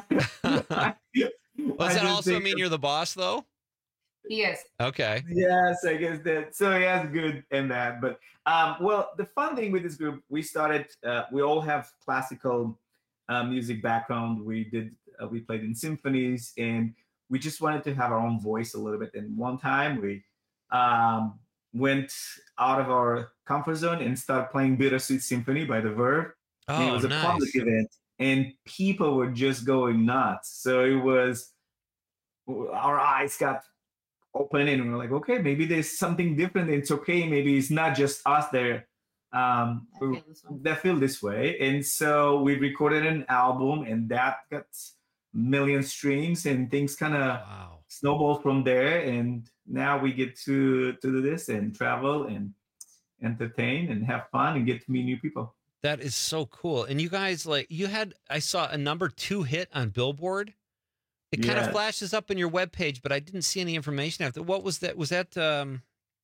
Does that also mean you're the boss, though? He is. Okay. Yes, I guess that. So yeah, it's good and that. But um, well, the fun thing with this group, we started. Uh, we all have classical uh, music background. We did. Uh, we played in symphonies, and we just wanted to have our own voice a little bit. And one time we um, went out of our comfort zone and started playing Bittersweet Symphony by The Verve. And it Oh, was a nice. public event, and people were just going nuts. So it was, our eyes got open, and we were like, okay, maybe there's something different. It's okay. Maybe it's not just us there um, who- that feel this way. And so we recorded an album, and that got million streams, and things kind of snowballed from there. And now we get to to do this and travel and entertain and have fun and get to meet new people. That is so cool. And you guys, like, you had, I saw a number two hit on Billboard. It kind Yes. of flashes up on your webpage, but I didn't see any information after. What was that? Was that um,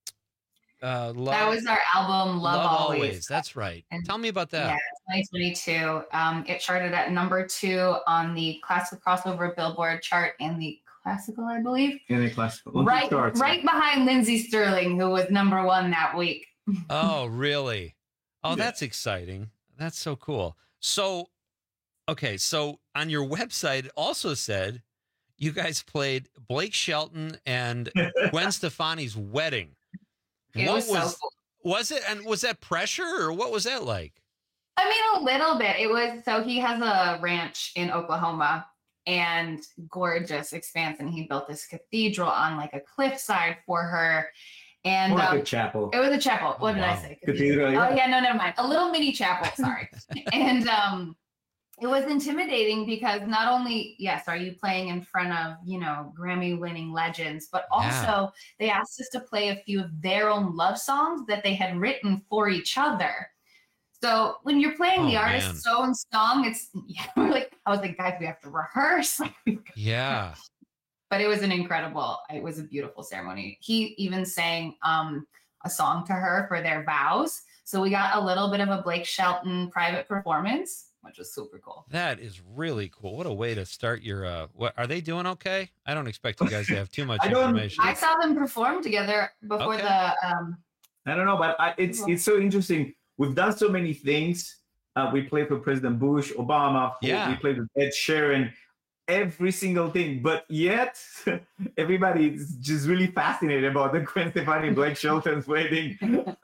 uh, Love, That was our album, Love, Always. That's right. And- Tell me about that. Yeah, twenty twenty-two. Um, it charted at number two on the classical crossover Billboard chart and the classical, I believe. In a classical. Right, Starts. right behind Lindsey Sterling, who was number one that week. Oh, really? Oh, that's exciting. That's so cool. So, okay, so on your website, it also said you guys played Blake Shelton and Gwen Stefani's wedding. It what was so was, cool. was it? And was that pressure or what was that like? I mean, a little bit. It was, so he has a ranch in Oklahoma and gorgeous expanse, and he built this cathedral on like a cliffside for her. And More like um, a chapel. It was a chapel. What did I Wow. say? Cathedral, yeah. Oh yeah, no, never mind. A little mini chapel. Sorry. And um, it was intimidating because not only, yes, are you playing in front of, you know, Grammy-winning legends, but also Yeah. they asked us to play a few of their own love songs that they had written for each other. So when you're playing Oh, the man. artist's own song, it's yeah, we're like, I was like, guys, we have to rehearse. Yeah. But it was an incredible, it was a beautiful ceremony. He even sang um, a song to her for their vows. So we got a little bit of a Blake Shelton private performance, which was super cool. That is really cool. What a way to start your, uh, what are they doing okay? I don't expect you guys to have too much I don't- information. I saw them perform together before Okay. the, um, I don't know, but I, it's it's so interesting. We've done so many things. Uh, we played for President Bush, Obama. Yeah. We played with Ed Sheeran. Every single thing, but yet everybody is just really fascinated about the Gwen Stefani Blake Shelton's wedding.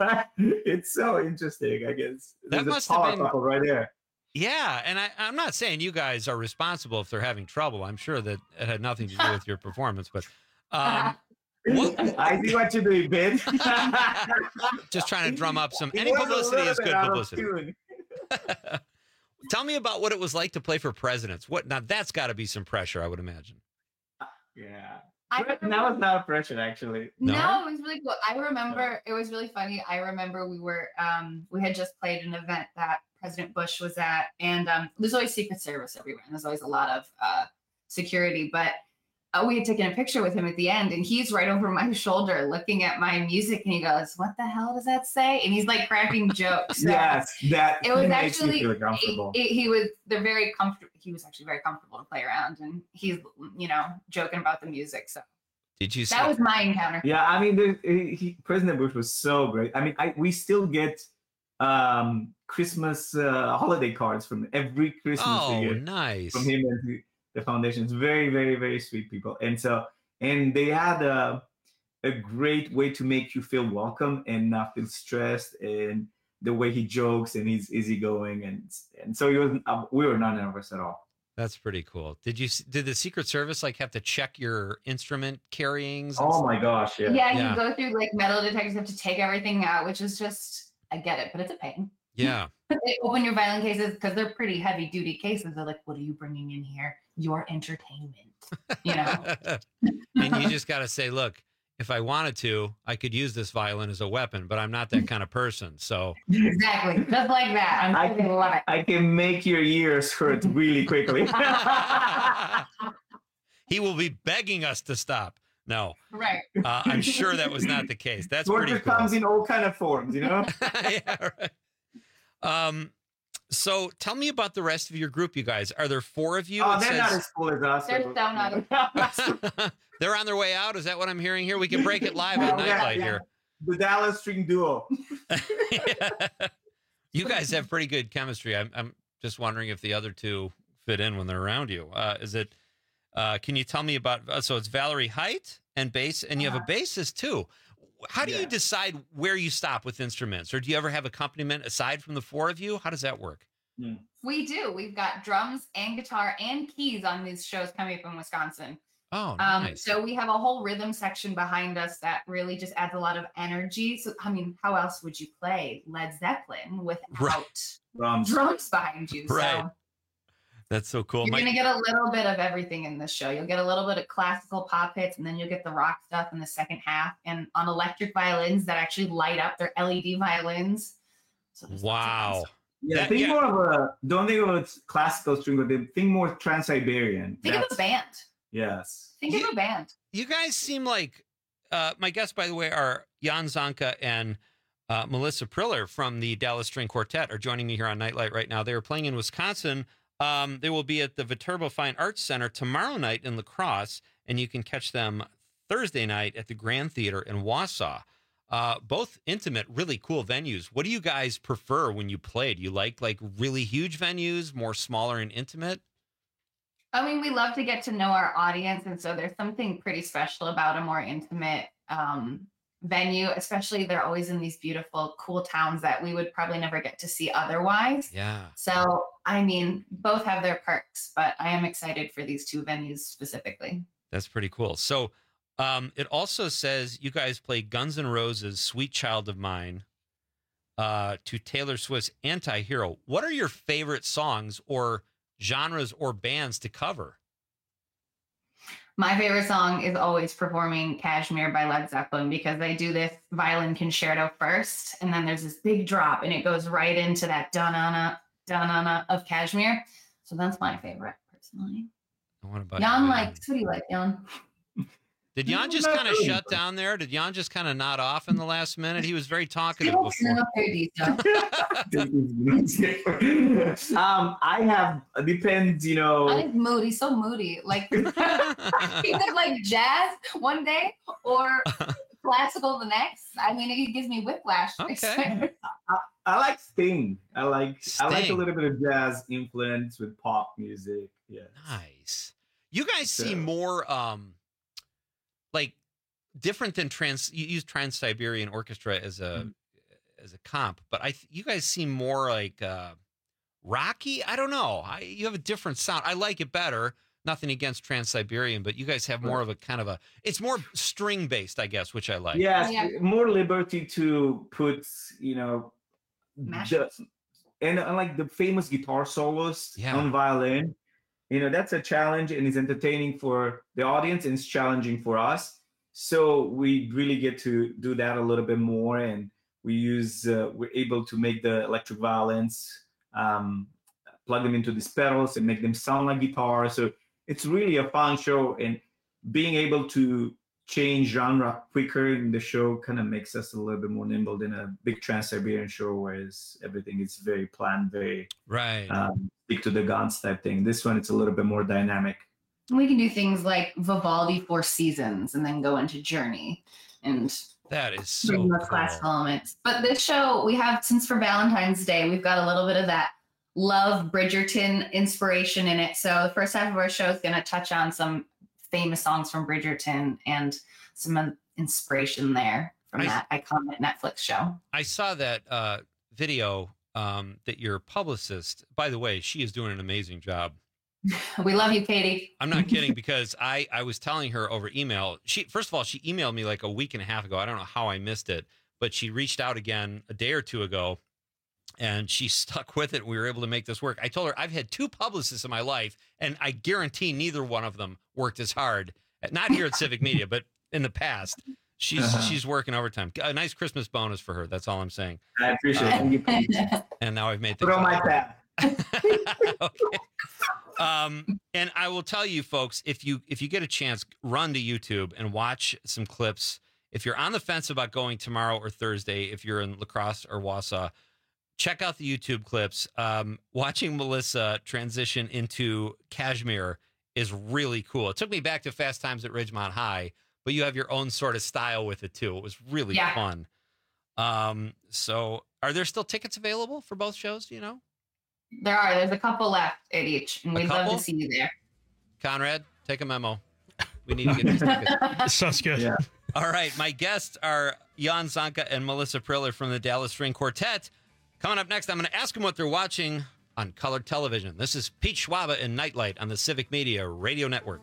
It's so interesting, I guess. That There's a must have power been- couple right there. Yeah, and I, I'm not saying you guys are responsible if they're having trouble. I'm sure that it had nothing to do with your performance, but um, I see what you're doing, Ben. just trying to drum up some. It Any was a publicity little is bit good out of publicity. tune. Tell me about what it was like to play for presidents. What now? That's got to be some pressure, I would imagine. Yeah. I That was not pressure, actually. No, it was really cool. I remember it was really funny. I remember we were um we had just played an event that President Bush was at, and um there's always Secret Service everywhere, and there's always a lot of uh security. But uh, we had taken a picture with him at the end, and he's right over my shoulder looking at my music, and he goes, "What the hell does that say?" And he's like cracking jokes. So Yes, that it was makes you actually feel comfortable. He, he was they're very comfortable. He was actually very comfortable to play around, and he's you know joking about the music. So Did you? that was my encounter. Yeah, I mean, the, he, President Bush was so great. I mean, I, we still get um, Christmas uh, holiday cards from every Christmas Oh, year nice. from him and the, the foundation. It's very, very, very sweet people. And so, and they had a, a great way to make you feel welcome and not feel stressed. And the way he jokes and he's easygoing, and and so he was. Uh, we were not nervous at all. That's pretty cool. Did you? s- Did the Secret Service like have to check your instrument carryings? and Oh stuff? my gosh! Yeah. Yeah, you go through like metal detectors, have to take everything out, which is just, I get it, but it's a pain. Yeah. They open your violin cases because they're pretty heavy duty cases. They're like, what are you bringing in here? Your entertainment. You know? And you just got to say, look, if I wanted to, I could use this violin as a weapon, but I'm not that kind of person. So Exactly. Just like that. I'm I I love it. I can make your ears hurt really quickly. he will be begging us to stop. No, Right. uh, I'm sure that was not the case. That's pretty Torture cool. comes in all kind of forms, you know. yeah, right. Um, so tell me about the rest of your group, you guys. Are there four of you? Oh, It they're says- not as cool as us. They're so not. They're on their way out. Is that what I'm hearing here? We can break it live at Yeah, Nightlight yeah. here. The Dallas String Duo. You guys have pretty good chemistry. I'm, I'm just wondering if the other two fit in when they're around you. Uh, is it? Uh, can you tell me about? Uh, so it's Valerie Height and bass, and you have a bassist too. How do you Yeah. decide where you stop with instruments, or do you ever have accompaniment aside from the four of you? How does that work? We do. We've got drums and guitar and keys on these shows coming up in Wisconsin. Oh, Um, nice. So we have a whole rhythm section behind us that really just adds a lot of energy. So, I mean, how else would you play Led Zeppelin without Right. Drums. drums behind you? Right. So That's so cool. you're My- going to get a little bit of everything in this show. You'll get a little bit of classical pop hits, and then you'll get the rock stuff in the second half. And on electric violins that actually light up, they're L E D violins. wow. Yeah, That- think yeah. more of a. Don't think of it as classical string, but they think more Trans-Siberian. Think of a That's- band. Yes. Think of a band. You guys seem like, uh, my guests, by the way, are Jan Zanka and uh, Melissa Priller from the Dallas String Quartet are joining me here on Nightlight right now. They are playing in Wisconsin. Um, they will be at the Viterbo Fine Arts Center tomorrow night in La Crosse, and you can catch them Thursday night at the Grand Theater in Wausau. Uh, both intimate, really cool venues. What do you guys prefer when you play? Do you like like really huge venues, more smaller and intimate? I mean, we love to get to know our audience, and so there's something pretty special about a more intimate um, venue, especially they're always in these beautiful, cool towns that we would probably never get to see otherwise. Yeah. So, I mean, both have their perks, but I am excited for these two venues specifically. That's pretty cool. So um, it also says you guys play Guns N' Roses' Sweet Child of Mine uh, to Taylor Swift's Anti-Hero. What are your favorite songs or genres or bands to cover? My favorite song is always performing Kashmir by Led Zeppelin because they do this violin concerto first, and then there's this big drop, and it goes right into that da-na-na, da-na-na of Kashmir. So that's my favorite, personally. What about Jan you? likes, what do you like, Jan? Did Jan just kind of shut down there? Did Jan just kind of nod off in the last minute? He was very talkative before. um, I have depends, you know. I like moody, so moody. Like he could like jazz one day or classical the next. I mean, it gives me whiplash. Okay. I, I like Sting. I like Sting. I like a little bit of jazz influence with pop music. Yeah. Nice. You guys So- seem more um like different than trans you use Trans-Siberian Orchestra as a Mm-hmm. as a comp, but I you guys seem more like uh rocky. I don't know. I you have a different sound. I like it better. Nothing against Trans-Siberian, but you guys have more of a kind of a it's more string based, I guess, which I like. Yes, Yeah. more liberty to put, you know, the, and unlike the famous guitar solos Yeah. on violin, you know, that's a challenge and it's entertaining for the audience and it's challenging for us. So we really get to do that a little bit more, and we use uh, we're able to make the electric violins, um, plug them into these pedals and make them sound like guitar. So it's really a fun show, and being able to change genre quicker in the show kind of makes us a little bit more nimble than a big Trans-Siberian show, whereas everything is very planned, very right, um, stick to the guns type thing. This one, it's a little bit more dynamic. We can do things like Vivaldi Four Seasons and then go into Journey and That is so bring those cool. classical elements. But this show, we have, since for Valentine's Day, we've got a little bit of that Love Bridgerton inspiration in it. So the first half of our show is going to touch on some famous songs from Bridgerton and some inspiration there from I- that iconic Netflix show. I saw that uh, video um, that your publicist, by the way, she is doing an amazing job. We love you, Katie. I'm not kidding, because I, I was telling her over email. She first of all, she emailed me like a week and a half ago. I don't know how I missed it, but she reached out again a day or two ago, and she stuck with it. We were able to make this work. I told her I've had two publicists in my life, and I guarantee neither one of them worked as hard. Not here at Civic Media, but in the past. She's Uh-huh. she's working overtime. A nice Christmas bonus for her. That's all I'm saying. I appreciate it. Thank you. And now I've made Put on my tab. okay. Um, and I will tell you, folks, if you if you get a chance, run to YouTube and watch some clips. If you're on the fence about going tomorrow or Thursday, if you're in La Crosse or Wausau, check out the YouTube clips. Um, watching Melissa transition into Kashmir is really cool. It took me back to Fast Times at Ridgemont High, but you have your own sort of style with it too. It was really Yeah. fun. Um, so are there still tickets available for both shows? Do you know? There are. There's a couple left at each, and A we'd love couple? to see you there. Conrad, take a memo. We need to get these tickets. Sounds good. Yeah. All right. My guests are Jan Zanka and Melissa Priller from the Dallas String Quartet. Coming up next, I'm going to ask them what they're watching on colored television. This is Pete Schwaba and Nightlight on the Civic Media Radio Network.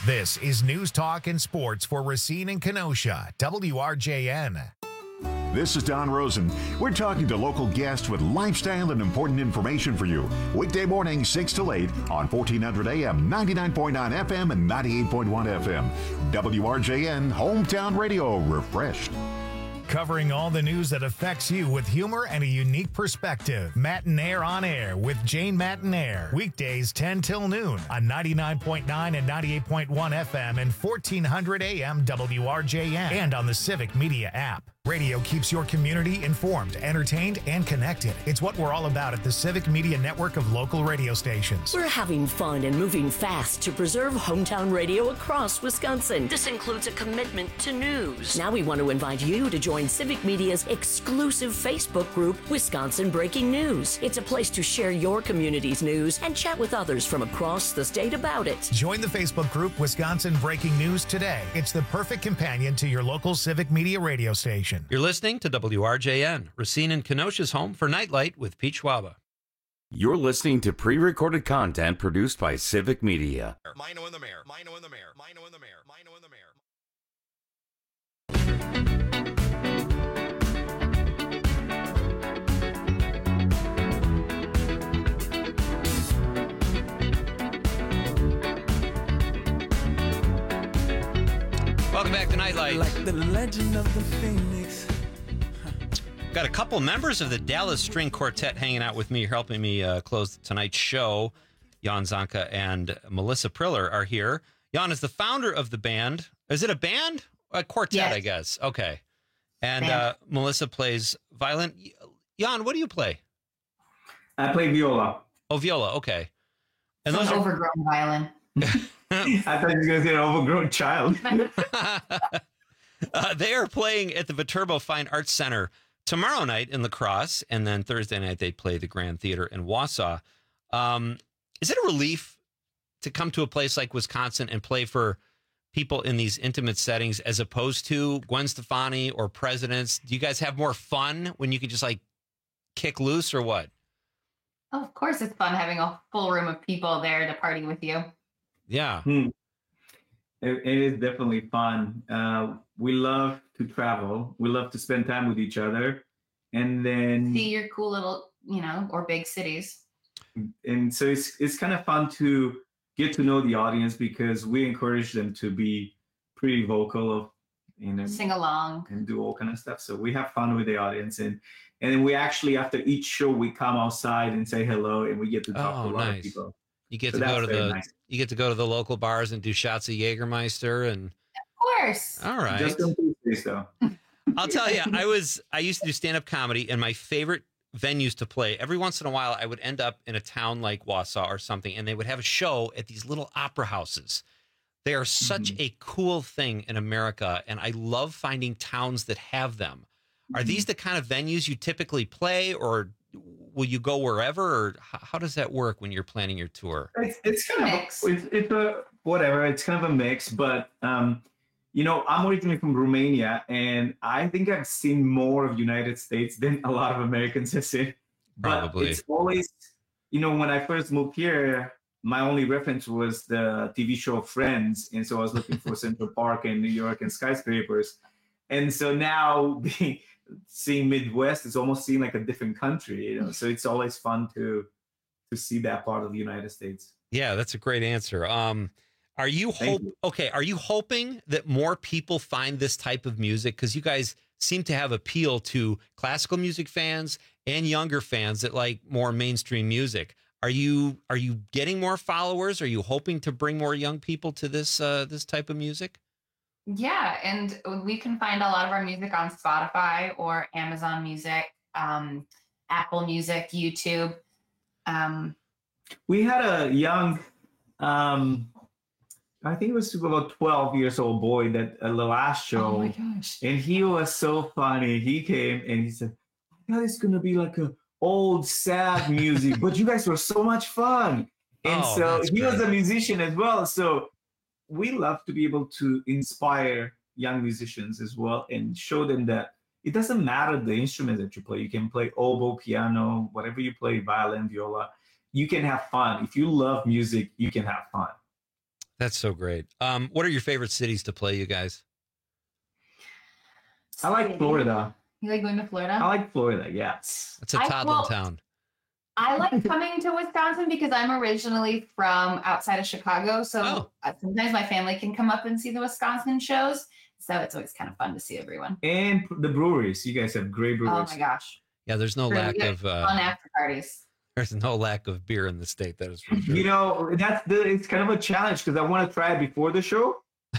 This is News Talk and Sports for Racine and Kenosha, W R J N. This is Don Rosen. We're talking to local guests with lifestyle and important information for you. Weekday morning, six to eight on fourteen hundred A M, ninety-nine point nine F M, and ninety-eight point one F M. W R J N, Hometown Radio, refreshed. Covering all the news that affects you with humor and a unique perspective. Matinaire on Air with Jane Matinaire. Weekdays ten till noon on ninety-nine point nine and ninety-eight point one F M and fourteen hundred A M W R J N and on the Civic Media app. Radio keeps your community informed, entertained, and connected. It's what we're all about at the Civic Media network of local radio stations. We're having fun and moving fast to preserve hometown radio across Wisconsin. This includes a commitment to news. Now we want to invite you to join Civic Media's exclusive Facebook group, Wisconsin Breaking News. It's a place to share your community's news and chat with others from across the state about it. Join the Facebook group Wisconsin Breaking News today. It's the perfect companion to your local Civic Media radio station. You're listening to W R J N, Racine and Kenosha's home for Nightlight with Pete Schwaba. You're listening to pre-recorded content produced by Civic Media. Mino and the Mayor, Mino and the Mayor, Mino and the Mayor, Mino and the Mayor. Welcome back to Nightlight. Like the legend of the Phoenix. Got a couple members of the Dallas String Quartet hanging out with me, helping me uh, close tonight's show. Jan Zonka and Melissa Priller are here. Jan is the founder of the band. Is it a band? A quartet, yes. I guess. Okay. And uh, Melissa plays violin. Jan, what do you play? I play viola. Oh, viola. Okay. And those an are overgrown violin. I thought you were going to say an overgrown child. uh, they are playing at the Viterbo Fine Arts Center tomorrow night in La Crosse, and then Thursday night they play the Grand Theater in Wausau. Um, is it a relief to come to a place like Wisconsin and play for people in these intimate settings as opposed to Gwen Stefani or Presidents? Do you guys have more fun when you can just like kick loose or what? Oh, of course it's fun having a full room of people there to party with you. Yeah. Hmm. It, it is definitely fun. Uh, we love to travel. We love to spend time with each other. And then see your cool little, you know, or big cities. And so it's it's kind of fun to get to know the audience because we encourage them to be pretty vocal of, you know, sing along and do all kind of stuff. So we have fun with the audience. And and then we actually, after each show, we come outside and say hello and we get to talk oh, to a lot nice. of people. You get so to go to the nice. you get to go to the local bars and do shots of Jägermeister and of course. All right. Just on Tuesdays though. I'll tell you, I was I used to do stand-up comedy, and my favorite venues to play, every once in a while I would end up in a town like Wausau or something, and they would have a show at these little opera houses. They are such mm-hmm. a cool thing in America, and I love finding towns that have them. Are mm-hmm. these the kind of venues you typically play, or will you go wherever, or how does that work when you're planning your tour? It's, it's kind of a, it's, it's a whatever. It's kind of a mix, but um, you know, I'm originally from Romania, and I think I've seen more of United States than a lot of Americans have seen. Probably. But it's always, you know, when I first moved here, my only reference was the T V show Friends, and so I was looking for Central Park and New York and skyscrapers, and so now being seeing Midwest is almost seeing like a different country, you know. So it's always fun to to see that part of the United States. Yeah, that's a great answer. Um, are you hope you. okay? Are you hoping that more people find this type of music, because you guys seem to have appeal to classical music fans and younger fans that like more mainstream music? Are you are you getting more followers? Are you hoping to bring more young people to this uh, this type of music? Yeah, and we can find a lot of our music on Spotify or Amazon Music, um, Apple Music, YouTube. Um, we had a young, um, I think it was about twelve years old boy that uh, the last show. Oh my gosh! And he was so funny. He came and he said, "I thought it's gonna be like a old sad music, but you guys were so much fun." And oh, so he great. was a musician as well. So we love to be able to inspire young musicians as well and show them that it doesn't matter the instrument that you play. You can play oboe, piano, whatever you play, violin, viola. You can have fun. If you love music, you can have fun. That's so great. Um, what are your favorite cities to play, you guys? I like Florida. You like going to Florida? I like Florida, yes. It's a I- toddler well, town. I like coming to Wisconsin because I'm originally from outside of Chicago. So Oh. uh, sometimes my family can come up and see the Wisconsin shows. So it's always kind of fun to see everyone. And the breweries. You guys have great Oh breweries. my gosh. Yeah, there's no Really lack good of uh, fun after parties. there's no lack of beer in the state. That is for sure. You know, that's the it's kind of a challenge because I want to try it before the show.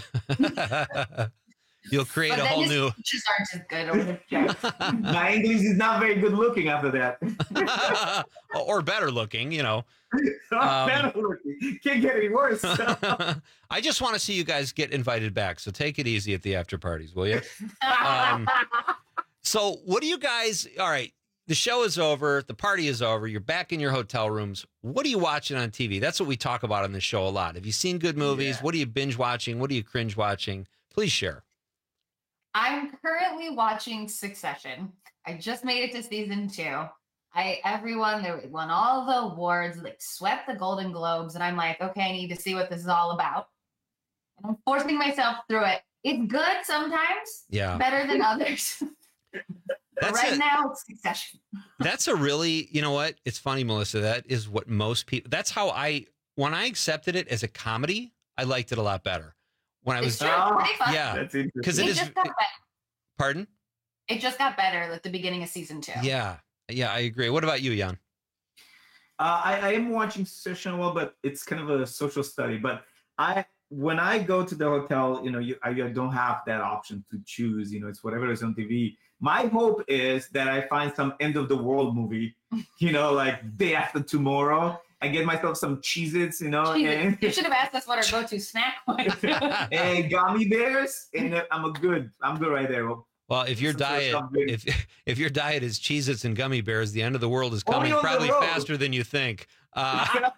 You'll create But a then whole his new. speeches aren't as good. Over the show. My English is not very good looking after that. or better looking, you know. Um, Better looking. Can't get any worse. I just want to see you guys get invited back. So take it easy at the after parties, will you? Um, so what do you guys? All right, the show is over. The party is over. You're back in your hotel rooms. What are you watching on T V? That's what we talk about on this show a lot. Have you seen good movies? Yeah. What are you binge watching? What are you cringe watching? Please share. I'm currently watching Succession. I just made it to season two. I everyone they won all the awards, like swept the Golden Globes, and I'm like, okay, I need to see what this is all about. And I'm forcing myself through it. It's good sometimes, Yeah. better than others. But That's right it. now, it's Succession. That's a really, you know what? It's funny, Melissa. That is what most people. That's how I when I accepted it as a comedy, I liked it a lot better. When I was, It's true, it's pretty fun. yeah, That's because interesting. it It is. just got better. Pardon? It just got better at the beginning of season two. Yeah, yeah, I agree. What about you, Jan? Uh, I, I am watching Succession well, but it's kind of a social study. But I, when I go to the hotel, you know, you I don't have that option to choose. You know, it's whatever is on T V. My hope is that I find some end of the world movie. You know, like Day After Tomorrow. I get myself some Cheez-Its, you know, and, You should have asked us what our go-to snack was. and gummy bears, and I'm a good. I'm good right there. Well, if your Some sort of diet, something. if if your diet is Cheez-Its and gummy bears, the end of the world is coming Only on the probably road. faster than you think. Uh,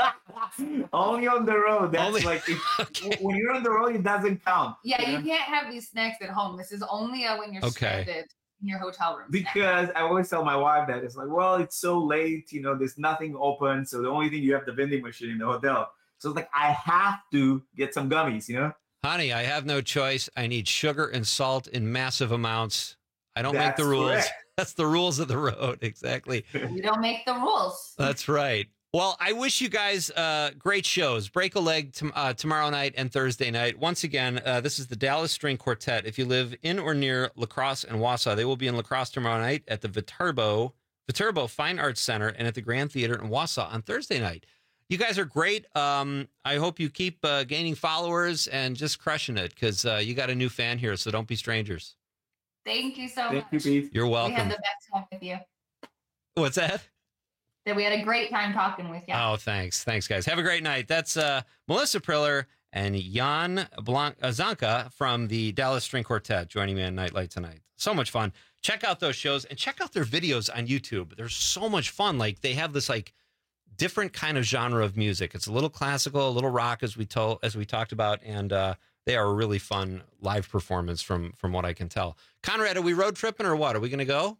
Only on the road. That's Only- like if, when you're on the road, it doesn't count. Yeah, you you know? can't have these snacks at home. This is only a when you're Okay. stranded in your hotel room. snack. Because I always tell my wife that it's like, well, it's so late, you know, there's nothing open, so the only thing you have the vending machine in the hotel. So it's like I have to get some gummies, you know. honey, I have no choice. I need sugar and salt in massive amounts. I don't make the That's rules. correct. That's the rules of the road. Exactly. We don't make the rules. That's right. Well, I wish you guys uh, great shows. Break a Leg tom- uh, tomorrow night and Thursday night. Once again, uh, this is the Dallas String Quartet. If you live in or near La Crosse and Wausau, they will be in La Crosse tomorrow night at the Viterbo, Viterbo Fine Arts Center and at the Grand Theater in Wausau on Thursday night. You guys are great. Um, I hope you keep uh, gaining followers and just crushing it because uh, you got a new fan here, so don't be strangers. Thank you so Thank much. you, Pete. You're We welcome. had the best time with you. What's that? That we had a great time talking with you. Oh, thanks. Thanks, guys. Have a great night. That's uh, Melissa Priller and Jan Blanc- uh, Zanka from the Dallas String Quartet joining me on Nightlight tonight. So much fun. Check out those shows and check out their videos on YouTube. They're so much fun. Like they have this like different kind of genre of music. It's a little classical, a little rock, as we told, as we talked about, and uh, they are a really fun live performance from from what I can tell. Conrad, are we road tripping or what? Are we going to go?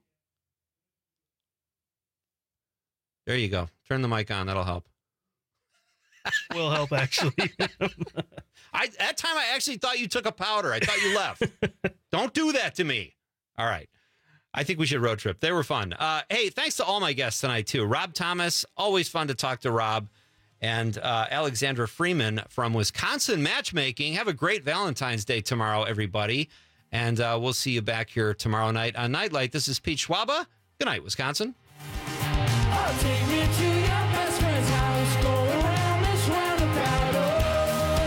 There you go. Turn the mic on. That'll help. Will help, actually. I that time I actually thought you took a powder. I thought you left. Don't do that to me. All right. I think we should road trip. They were fun. Uh, hey, thanks to all my guests tonight, too. Rob Thomas, always fun to talk to Rob. And uh, Alexandra Freeman from Wisconsin Matchmaking. Have a great Valentine's Day tomorrow, everybody. And uh, we'll see you back here tomorrow night on Nightlight. This is Pete Schwaba. Good night, Wisconsin. Oh, take me to your best friend's house. Go around this roundabout. Oh,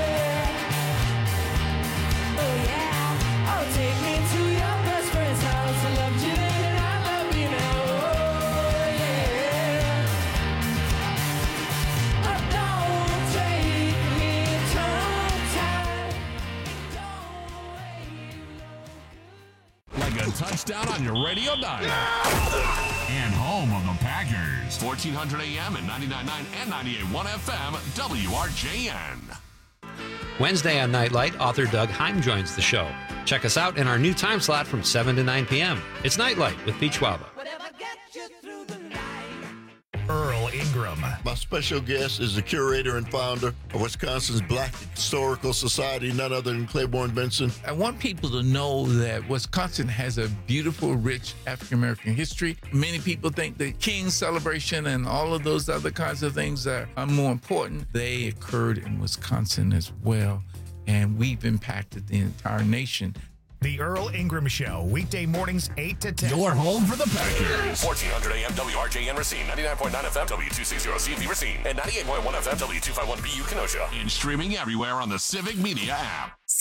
yeah. Oh, yeah. Oh, take me to your best friend's house. I loved you then and I love you now. Oh, yeah. Oh, don't take me tongue-tied. Like a touchdown on your radio dial. And home of the Packers. fourteen hundred A M and ninety-nine point nine and ninety-eight point one F M, W R J N. Wednesday on Nightlight, author Doug Heim joins the show. Check us out in our new time slot from seven to nine p.m. It's Nightlight with Pete Schwaba. Earl Ingram. My special guest is the curator and founder of Wisconsin's Black Historical Society, none other than Claiborne Benson. I want people to know that Wisconsin has a beautiful, rich African-American history. Many people think the King's celebration and all of those other kinds of things are, are more important. They occurred in Wisconsin as well, and we've impacted the entire nation. The Earl Ingram Show, weekday mornings eight to ten. Your home for the Packers. fourteen hundred A M W R J N Racine, ninety-nine point nine F M W two sixty C V Racine, and ninety-eight point one F M W two fifty-one B U Kenosha. And streaming everywhere on the Civic Media app.